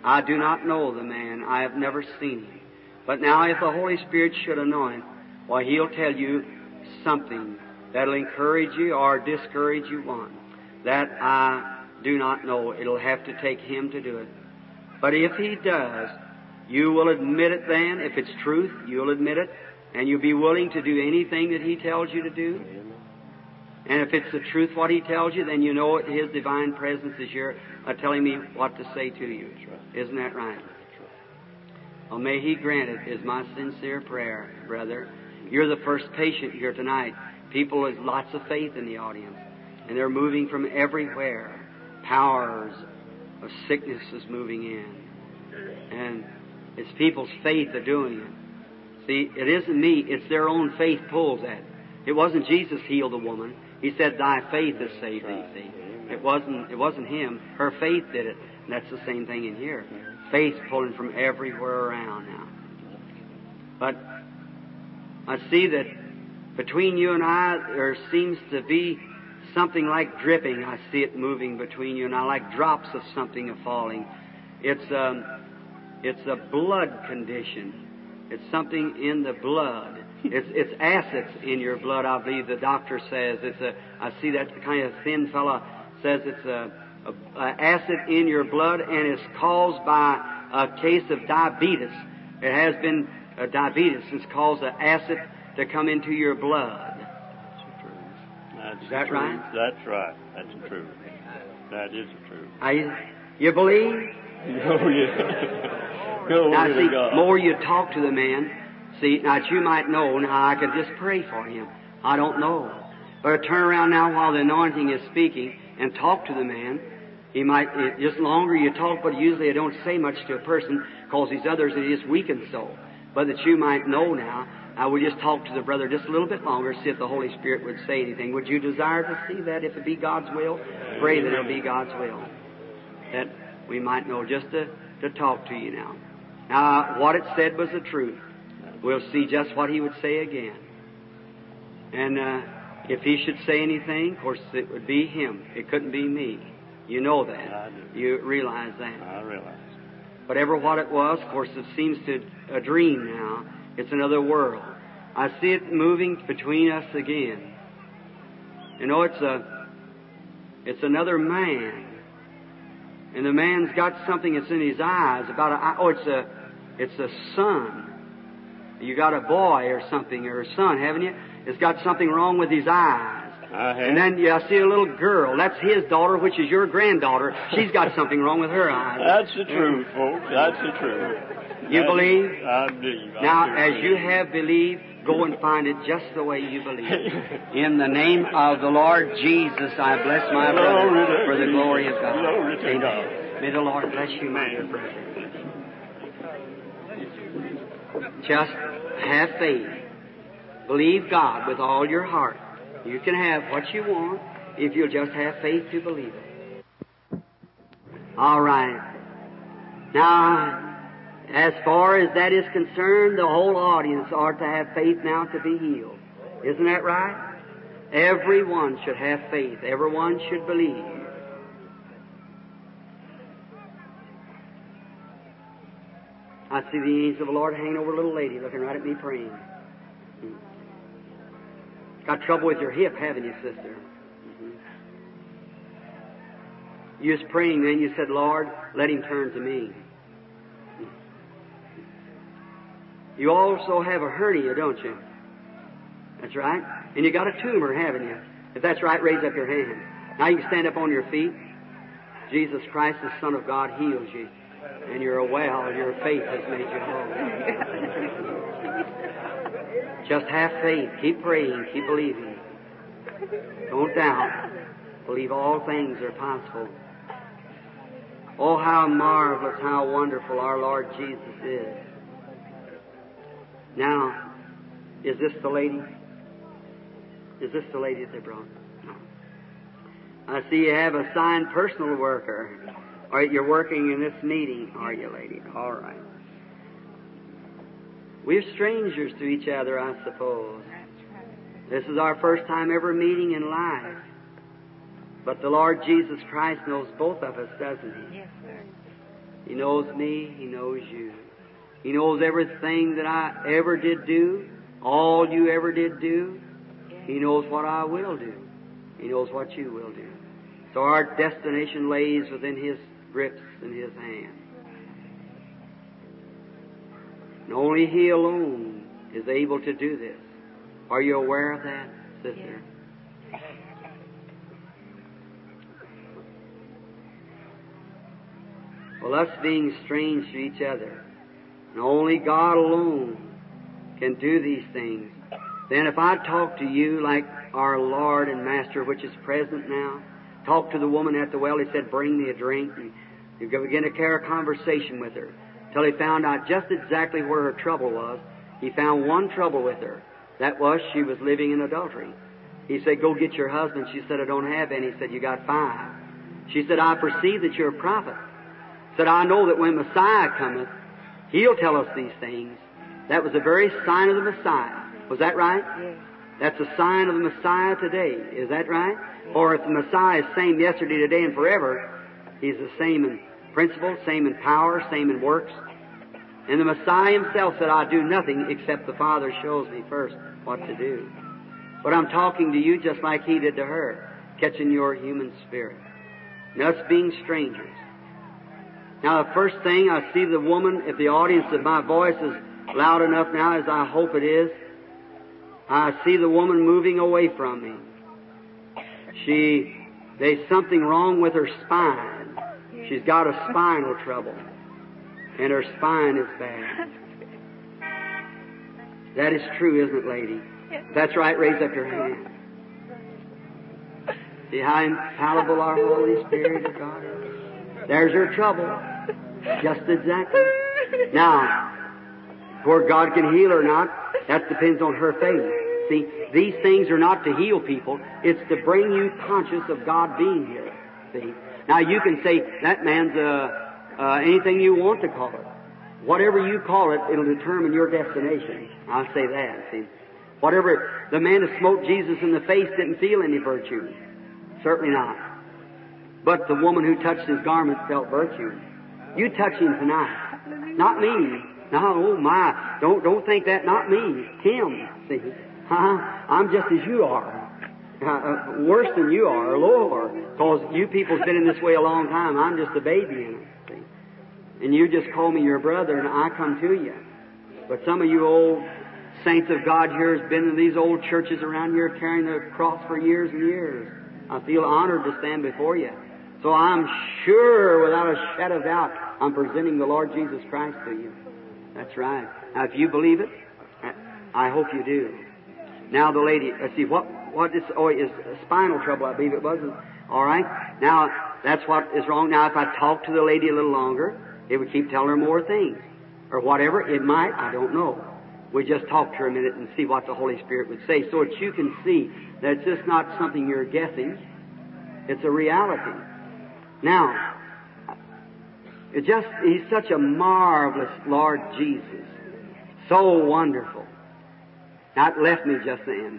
I do not know the man. I have never seen him. But now if the Holy Spirit should anoint, well, He'll tell you something that'll encourage you or discourage you one. That I do not know. It'll have to take Him to do it. But if He does, you will admit it then. If it's truth, you'll admit it. And you'll be willing to do anything that He tells you to do. And if it's the truth what He tells you, then you know His divine presence is here uh, telling me what to say to you. Isn't that right? Well, may He grant it is my sincere prayer, brother. You're the first patient here tonight. People with lots of faith in the audience. And they're moving from everywhere. Powers of sickness is moving in. And it's people's faith that are doing it. See, it isn't me. It's their own faith pulls at it. It wasn't Jesus healed the woman. He said, "Thy faith has saved thee." See, it wasn't. It wasn't Him. Her faith did it. And that's the same thing in here. Faith pulling from everywhere around now. But I see that between you and I, there seems to be something like dripping. I see it moving between you and I, like drops of something are falling. It's um, it's a blood condition. It's something in the blood. It's it's acids in your blood, I believe the doctor says. It's a. I see that kind of thin fella says it's a, a, a acid in your blood, and it's caused by a case of diabetes. It has been a diabetes. It's caused an acid to come into your blood. That's the truth. That's is that the truth. right? That's right. That's the truth. That is the truth. I, you believe? Oh yeah. Go now see, God. more you talk to the man. See, now that you might know, now I could just pray for him. I don't know. But I turn around now while the anointing is speaking and talk to the man. He might, it, just longer you talk, but usually I don't say much to a person because these others, it just weakens so. But that you might know now, I would just talk to the brother just a little bit longer, see if the Holy Spirit would say anything. Would you desire to see that if it be God's will? Pray that it'll be God's will. That we might know just to, to talk to you now. Now, what it said was the truth. We'll see just what he would say again. And uh, if he should say anything, of course, it would be him. It couldn't be me. You know that. I do. You realize that. I realize. Whatever what it was, of course, it seems to a dream now. It's another world. I see it moving between us again. You know, it's a, it's another man. And the man's got something that's in his eyes about a, oh, it's a, it's a son. You got a boy or something, or a son, haven't you? It's got something wrong with his eyes. I have. And then yeah, I see a little girl. That's his daughter, which is your granddaughter. She's got something wrong with her eyes. That's the truth, folks. That's the truth. You That's, believe? I believe. I Now, do as believe. you have believed, go and find it just the way you believe. In the name of the Lord Jesus, I bless my brother Glory to for the glory of God. Glory to Amen. God. May the Lord bless you, my dear brother. Just have faith. Believe God with all your heart. You can have what you want if you'll just have faith to believe it. All right. Now, as far as that is concerned, the whole audience ought to have faith now to be healed. Isn't that right? Everyone should have faith. Everyone should believe. I see the angels of the Lord hanging over a little lady looking right at me praying. Got trouble with your hip, haven't you, sister? Mm-hmm. You was praying then, you said, Lord, let him turn to me. You also have a hernia, don't you? That's right. And you got a tumor, haven't you? If that's right, raise up your hand. Now you can stand up on your feet. Jesus Christ, the Son of God, heals you. And you're well, your faith has made you whole. Just have faith. Keep praying. Keep believing. Don't doubt. Believe all things are possible. Oh, how marvelous, how wonderful our Lord Jesus is. Now, is this the lady? Is this the lady that they brought? No. I see you have a signed personal worker. Or you're working in this meeting, are you, lady? All right. We're strangers to each other, I suppose. This is our first time ever meeting in life. But the Lord Jesus Christ knows both of us, doesn't He? Yes, sir. He knows me. He knows you. He knows everything that I ever did do, all you ever did do. He knows what I will do. He knows what you will do. So our destination lays within His grips and His hand. And only He alone is able to do this. Are you aware of that, sister? Well, us being strange to each other, and only God alone can do these things, then if I talk to you like our Lord and Master, which is present now, talk to the woman at the well, He said, bring me a drink, and you begin to carry a conversation with her, till He found out just exactly where her trouble was. He found one trouble with her. That was, she was living in adultery. He said, go get your husband. She said, I don't have any. He said, you got five. She said, I perceive that you're a prophet. Said, I know that when Messiah cometh, He'll tell us these things. That was the very sign of the Messiah. Was that right? Yes. That's a sign of the Messiah today. Is that right? Yes. Or if the Messiah is same yesterday, today, and forever, He's the same in principle, same in power, same in works. And the Messiah Himself said, I do nothing except the Father shows me first what to do. But I'm talking to you just like He did to her, catching your human spirit. And us being strangers. Now, the first thing, I see the woman, if the audience of my voice is loud enough now, as I hope it is, I see the woman moving away from me. She, there's something wrong with her spine. She's got a spinal trouble. And her spine is bad. That is true, isn't it, lady? That's right, raise up your hand. See how infallible our Holy Spirit of God is? There's her trouble. Just exactly. Now, where God can heal or not, that depends on her faith. See, these things are not to heal people. It's to bring you conscious of God being here. See? Now, you can say, that man's uh, uh, anything you want to call it. Whatever you call it, it'll determine your destination. I'll say that, see. Whatever, the man who smoked Jesus in the face didn't feel any virtue. Certainly not. But the woman who touched His garment felt virtue. You touch Him tonight. Not me. No, oh my. Don't, don't think that. Not me. Him. See. Huh? I'm just as you are. Uh, worse than you are, or lower. Because you people's been in this way a long time. I'm just a baby in it. See. And you just call me your brother, and I come to you. But some of you old saints of God here has been in these old churches around here carrying the cross for years and years. I feel honored to stand before you. So I'm sure, without a shadow of doubt, I'm presenting the Lord Jesus Christ to you. That's right. Now, if you believe it, I hope you do. Now, the lady, let's see, what, what is, oh, is spinal trouble, I believe it was. All right. Now, that's what is wrong. Now, if I talk to the lady a little longer, it would keep telling her more things. Or whatever, it might, I don't know. We just talk to her a minute and see what the Holy Spirit would say, so that you can see that it's just not something you're guessing. It's a reality. Now, it just, He's such a marvelous Lord Jesus. So wonderful. Now, it left me just then.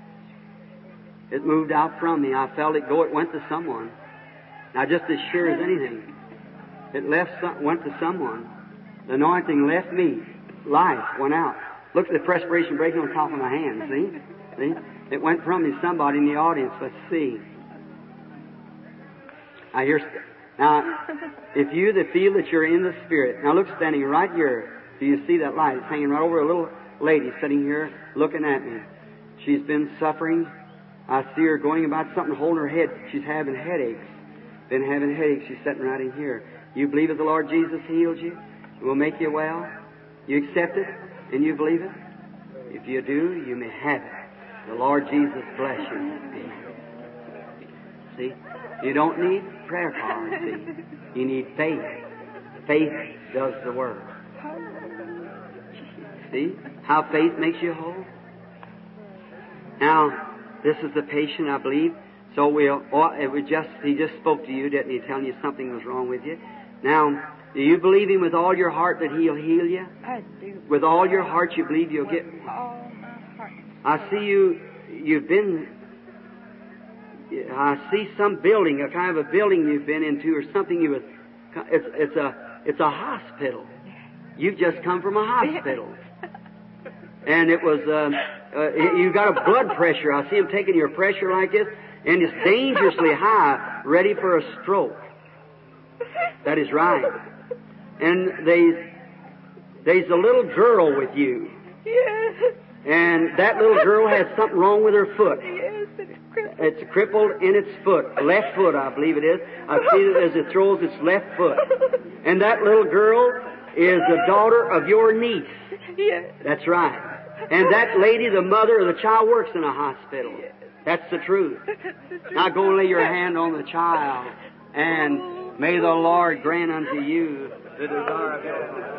It moved out from me. I felt it go. It went to someone. Now, just as sure as anything, it left, some, went to someone. The anointing left me. Life went out. Look at the perspiration breaking on top of my hand. See? See? It went from me. Somebody in the audience. Let's see. I hear. Now, if you that feel that you're in the Spirit, now look, standing right here. Do you see that light? It's hanging right over a little lady sitting here looking at me. She's been suffering. I see her going about something, holding her head. She's having headaches. Been having headaches. She's sitting right in here. You believe that the Lord Jesus healed you? Will make you well? You accept it? And you believe it? If you do, you may have it. The Lord Jesus bless you. Amen. See? You don't need prayer cards, see? You need faith. Faith does the work. See? How faith makes you whole? Now, this is the patient, I believe. So we'll, or it was just, he just spoke to you, didn't he? Telling you something was wrong with you. Now, do you believe Him with all your heart that He'll heal you? I do. With all your heart you believe you'll get... With all my heart. I see you, you've been... I see some building, a kind of a building you've been into, or something you was... It's, it's a It's a hospital. You've just come from a hospital. And it was, uh, uh, you got a blood pressure. I see him taking your pressure like this, and it's dangerously high, ready for a stroke. That is right. And there's, there's a little girl with you. Yes. And that little girl has something wrong with her foot. Yes, it's crippled. It's crippled in its foot. Left foot, I believe it is. I see it as it throws its left foot. And that little girl is the daughter of your niece. Yes. That's right. And that lady, the mother of the child, works in a hospital. That's the truth. Now go lay your hand on the child, and may the Lord grant unto you the desire of your heart.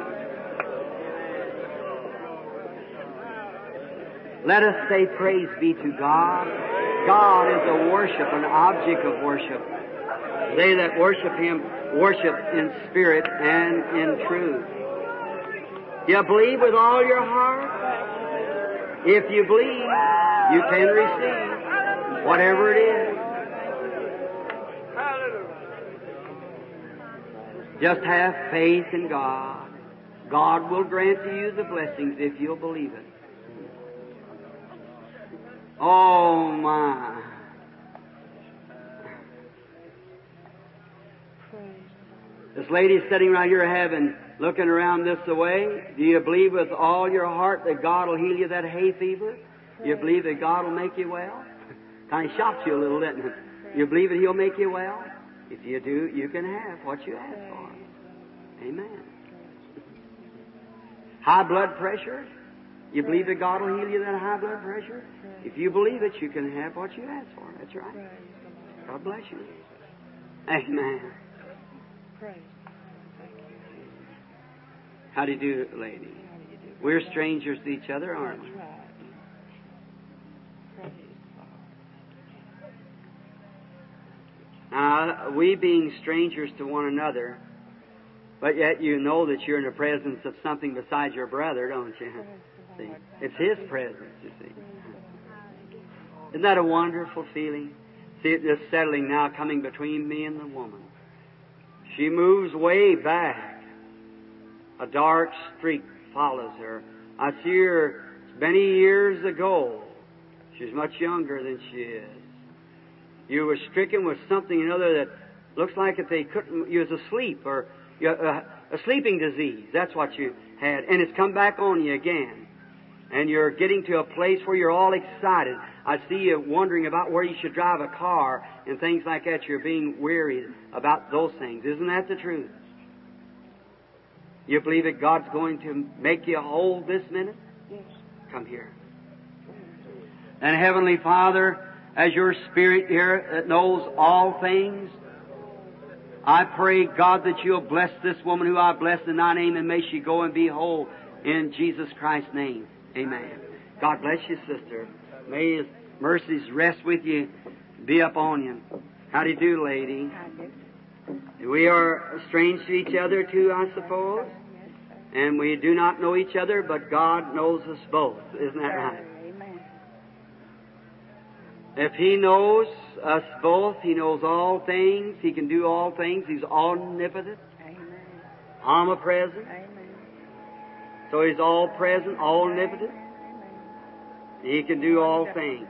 Let us say praise be to God. God is a worship, an object of worship. They that worship Him worship in spirit and in truth. You believe with all your heart? If you believe, you can receive whatever it is. Just have faith in God. God will grant to you the blessings if you'll believe it. Oh, my. This lady's sitting right here having, looking around this way. Do you believe with all your heart that God will heal you that hay fever? Do you believe that God will make you well? Kind of shocked you a little, didn't it? You believe that He'll make you well? If you do, you can have what you ask for. Amen. High blood pressure? You believe that God will heal you that high blood pressure? If you believe it, you can have what you ask for. That's right. God bless you. Amen. How do you do, lady? We're strangers to each other, aren't we? Now, we being strangers to one another, but yet you know that you're in the presence of something besides your brother, don't you? See, it's His presence, you see. Isn't that a wonderful feeling? See it just settling now, coming between me and the woman. She moves way back. A dark streak follows her. I see her many years ago. She's much younger than she is. You were stricken with something or other that looks like if they couldn't, you was asleep, or you, uh, a sleeping disease. That's what you had. And it's come back on you again. And you're getting to a place where you're all excited. I see you wondering about where you should drive a car and things like that. You're being wearied about those things. Isn't that the truth? You believe that God's going to make you whole this minute? Yes. Come here. And Heavenly Father, as your Spirit here that knows all things, I pray, God, that you'll bless this woman who I bless in thy name, and may she go and be whole in Jesus Christ's name. Amen. God bless you, sister. May His mercies rest with you, be upon you. How do you do, lady? We are strange to each other, too, I suppose. And we do not know each other, but God knows us both. Isn't that right? Amen. If He knows us both, He knows all things. He can do all things. He's omnipotent, Amen. omnipresent. Amen. So He's all present, all omnipotent. He can do all things.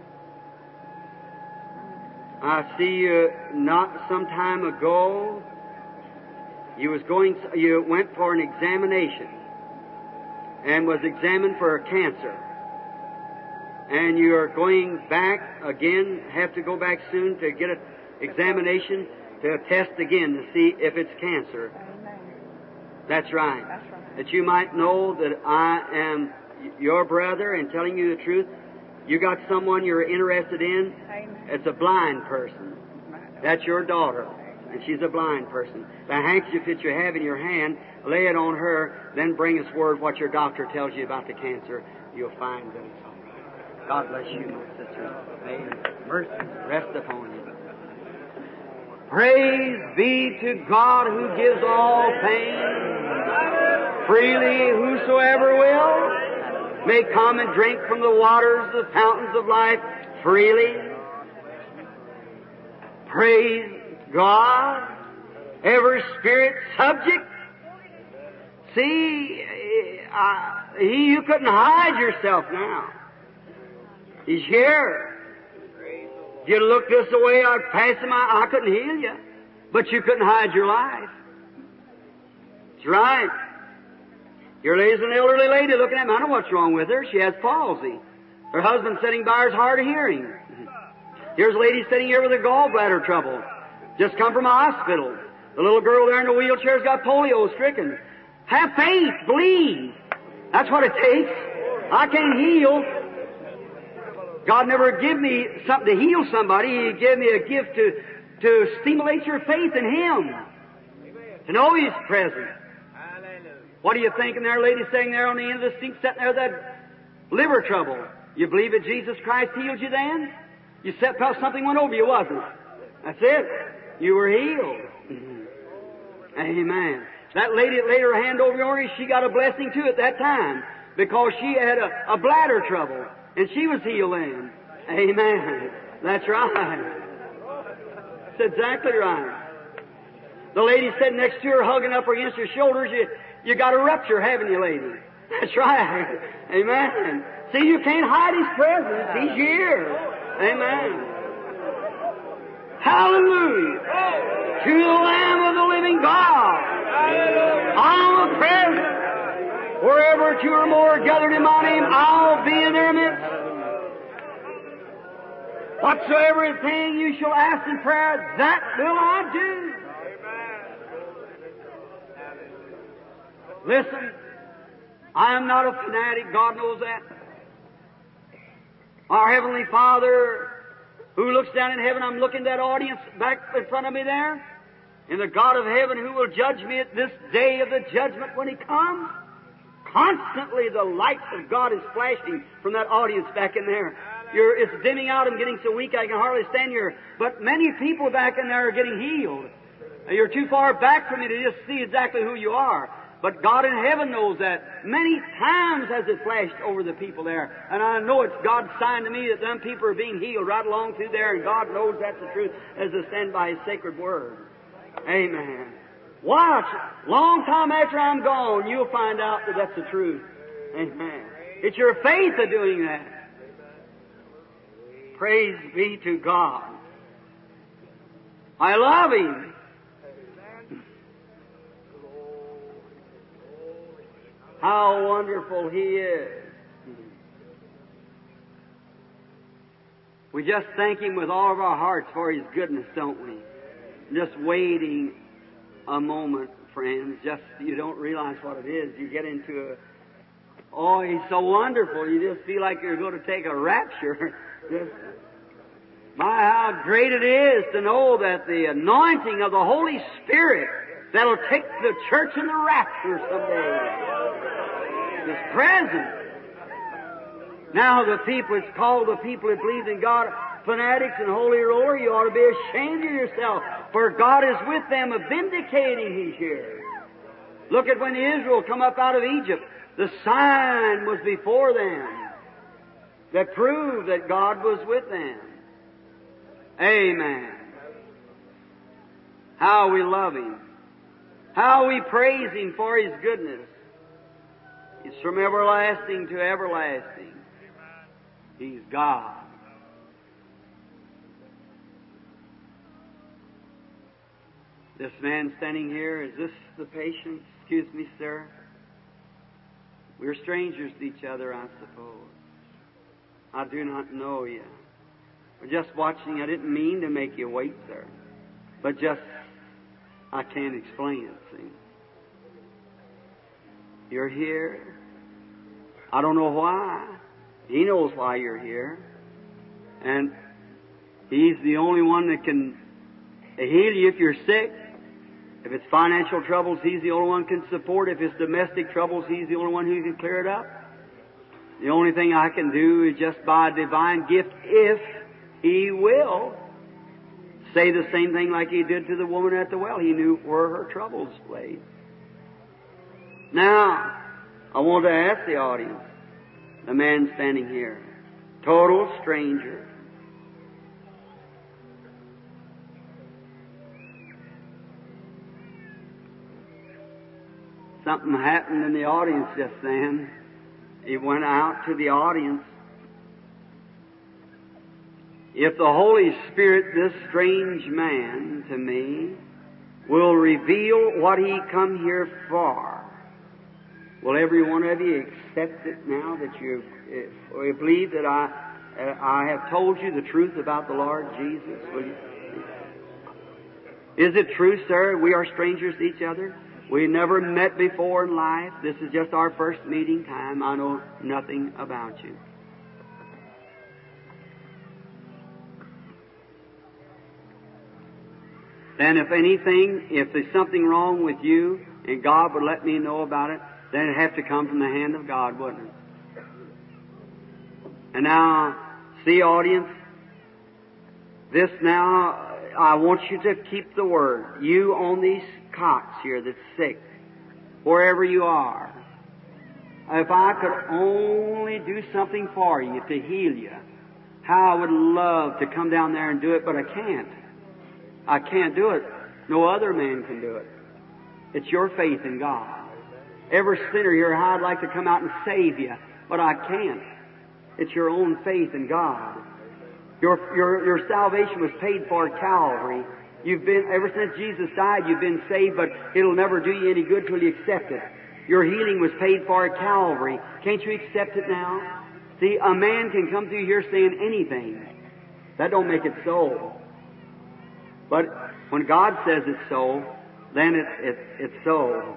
I see you not some time ago. You was going. You went for an examination and was examined for cancer. And you are going back again. Have to go back soon to get an examination to test again to see if it's cancer. That's right. That's right. That you might know that I am your brother and telling you the truth. You got someone you're interested in. Amen. It's a blind person. That's your daughter, and she's a blind person. The handkerchief that you have in your hand, lay it on her, then bring us word what your doctor tells you about the cancer. You'll find that it's all right. God bless you, my sister. May mercy rest upon you. Praise be to God who gives all things freely. Whosoever will may come and drink from the waters, the fountains of life freely. Praise God. Every spirit subject See, uh, he, you couldn't hide yourself now. He's here. If you look this way, I'd pass him. I, I couldn't heal you. But you couldn't hide your life. That's right. Here lays an elderly lady looking at me. I know what's wrong with her. She has palsy. Her husband sitting by her is hard of hearing. Here's a lady sitting here with a gallbladder trouble. Just come from a hospital. The little girl there in the wheelchair's got polio stricken. Have faith. Believe. That's what it takes. I can't heal. God never gave me something to heal somebody. He gave me a gift to, to stimulate your faith in Him. To know He's present. What are you thinking there, lady sitting there on the end of the seat, sitting there with that liver trouble? You believe that Jesus Christ healed you then? You said something went over you, wasn't it? That's it. You were healed. Mm-hmm. Amen. That lady that laid her hand over yours, she got a blessing too at that time because she had a, a bladder trouble and she was healed then. Amen. That's right. That's exactly right. The lady sitting next to her, hugging up against her shoulders, you, you got a rupture, haven't you, lady? That's right. Amen. See, you can't hide His presence. He's here. Amen. Hallelujah. To the Lamb of the living God. I'm present. Wherever two or more are gathered in my name, I'll be in their midst. Whatsoever thing you shall ask in prayer, that will I do. Listen, I am not a fanatic. God knows that. Our Heavenly Father, who looks down in heaven, I'm looking at that audience back in front of me there, and the God of heaven who will judge me at this day of the judgment when He comes. Constantly the light of God is flashing from that audience back in there. You're, it's dimming out. I'm getting so weak I can hardly stand here. But many people back in there are getting healed. You're too far back from me to just see exactly who you are. But God in heaven knows that. Many times has it flashed over the people there. And I know it's God's sign to me that them people are being healed right along through there, and God knows that's the truth as they stand by His sacred Word. Amen. Watch. Long time after I'm gone, you'll find out that that's the truth. Amen. It's your faith of doing that. Praise be to God. I love Him. How wonderful He is. We just thank Him with all of our hearts for His goodness, don't we? Just waiting a moment, friends. Just, you don't realize what it is. You get into a, oh, He's so wonderful. You just feel like you're going to take a rapture. Just, my, how great it is to know that the anointing of the Holy Spirit that'll take the church in the rapture someday is present. Now the people, it's called the people that believe in God, fanatics and holy roller. You ought to be ashamed of yourself, for God is with them, vindicating He's here. Look at when Israel come up out of Egypt. The sign was before them that proved that God was with them. Amen. How we love Him. How we praise Him for His goodness. He's from everlasting to everlasting. He's God. This man standing here, is this the patient? Excuse me, sir. We're strangers to each other, I suppose. I do not know you. We're just watching. I didn't mean to make you wait, sir. But just, I can't explain it, see. You're here. I don't know why. He knows why you're here. And He's the only one that can heal you if you're sick. If it's financial troubles, He's the only one who can support. If it's domestic troubles, He's the only one who can clear it up. The only thing I can do is just by a divine gift, if He will, say the same thing like He did to the woman at the well. He knew where her troubles lay. Now, I want to ask the audience, the man standing here, total stranger. Something happened in the audience just then. He went out to the audience. If the Holy Spirit, this strange man to me, will reveal what He come here for, will every one of you accept it now that you, you believe that I, uh, I have told you the truth about the Lord Jesus? Will you? Is it true, sir, we are strangers to each other? We never met before in life. This is just our first meeting time. I know nothing about you. Then if anything, if there's something wrong with you, and God would let me know about it, then it'd have to come from the hand of God, wouldn't it? And now, see, audience, this now, I want you to keep the word. You on these cots here that's sick, wherever you are, if I could only do something for you to heal you, how I would love to come down there and do it, but I can't. I can't do it. No other man can do it. It's your faith in God. Every sinner here, I'd like to come out and save you, but I can't. It's your own faith in God. Your, your, your salvation was paid for at Calvary. You've been, ever since Jesus died, you've been saved, but it'll never do you any good till you accept it. Your healing was paid for at Calvary. Can't you accept it now? See, a man can come through here saying anything. That don't make it so. But when God says it's so, then it, it, it's so.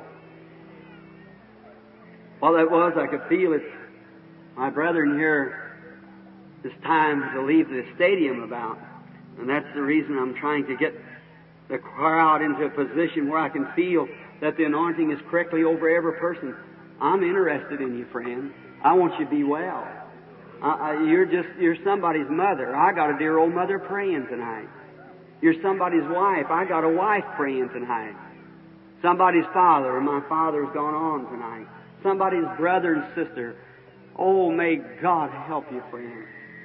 All that was, I could feel it. My brethren here, it's time to leave the stadium about. And that's the reason I'm trying to get the crowd into a position where I can feel that the anointing is correctly over every person. I'm interested in you, friend. I want you to be well. I, I, you're just, you're somebody's mother. I got a dear old mother praying tonight. You're somebody's wife. I got a wife praying tonight. Somebody's father. My father's gone on tonight. Somebody's brother and sister. Oh, may God help you, friend.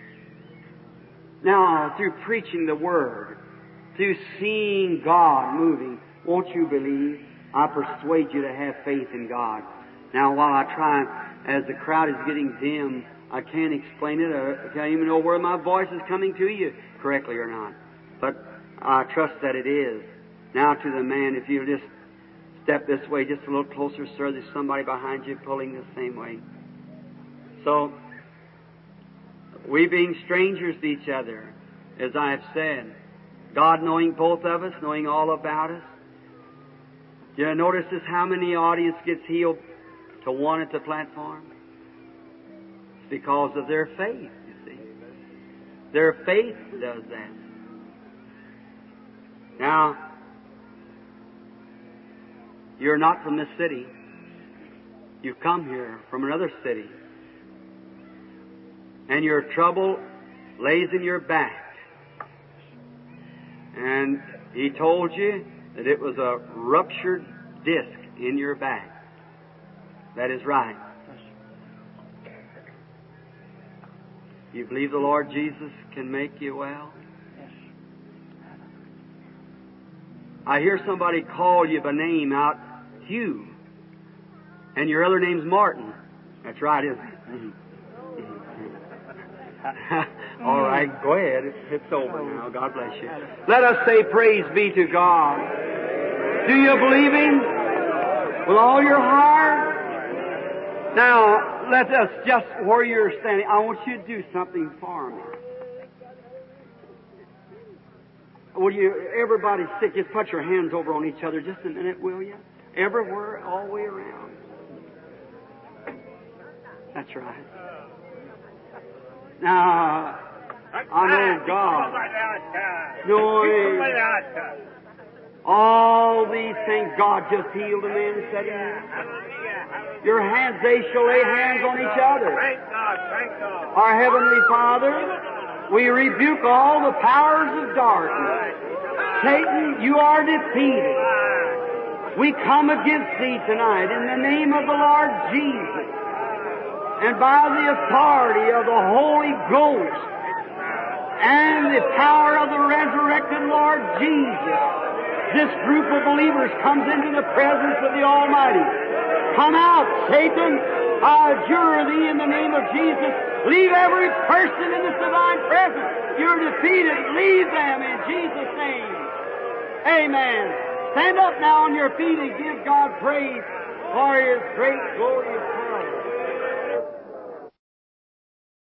Now, through preaching the Word, through seeing God moving, won't you believe? I persuade you to have faith in God. Now, while I try, as the crowd is getting dim, I can't explain it. I can't even know where my voice is coming to you correctly or not. But I trust that it is. Now to the man, if you'll just step this way just a little closer, sir. There's somebody behind you pulling the same way. So, we being strangers to each other, as I have said, God knowing both of us, knowing all about us. You notice this, how many audience gets healed to one at the platform? It's because of their faith, you see. Their faith does that. Now, you're not from this city. You've come here from another city. And your trouble lays in your back. And he told you that it was a ruptured disc in your back. That is right. You believe the Lord Jesus can make you well? I hear somebody call you by name out, Hugh. And your other name's Martin. That's right, isn't it? All right, go ahead. It's, it's over now. God bless you. Let us say praise be to God. Do you believe Him with all your heart? Now, let us just, where you're standing, I want you to do something for me. Will you, everybody's sick, just put your hands over on each other just a minute, will you? Everywhere, all the way around. That's right. Now, I know God, knowing all these things, God just healed a man and set him here. Your hands, they shall lay hands on each other. Our Heavenly Father, we rebuke all the powers of darkness. Satan, you are defeated. We come against thee tonight in the name of the Lord Jesus. And by the authority of the Holy Ghost and the power of the resurrected Lord Jesus, this group of believers comes into the presence of the Almighty. Come out, Satan. I adjure thee in the name of Jesus. Leave every person in this divine presence. You're defeated. Leave them in Jesus' name. Amen. Stand up now on your feet and give God praise for His great glorious power.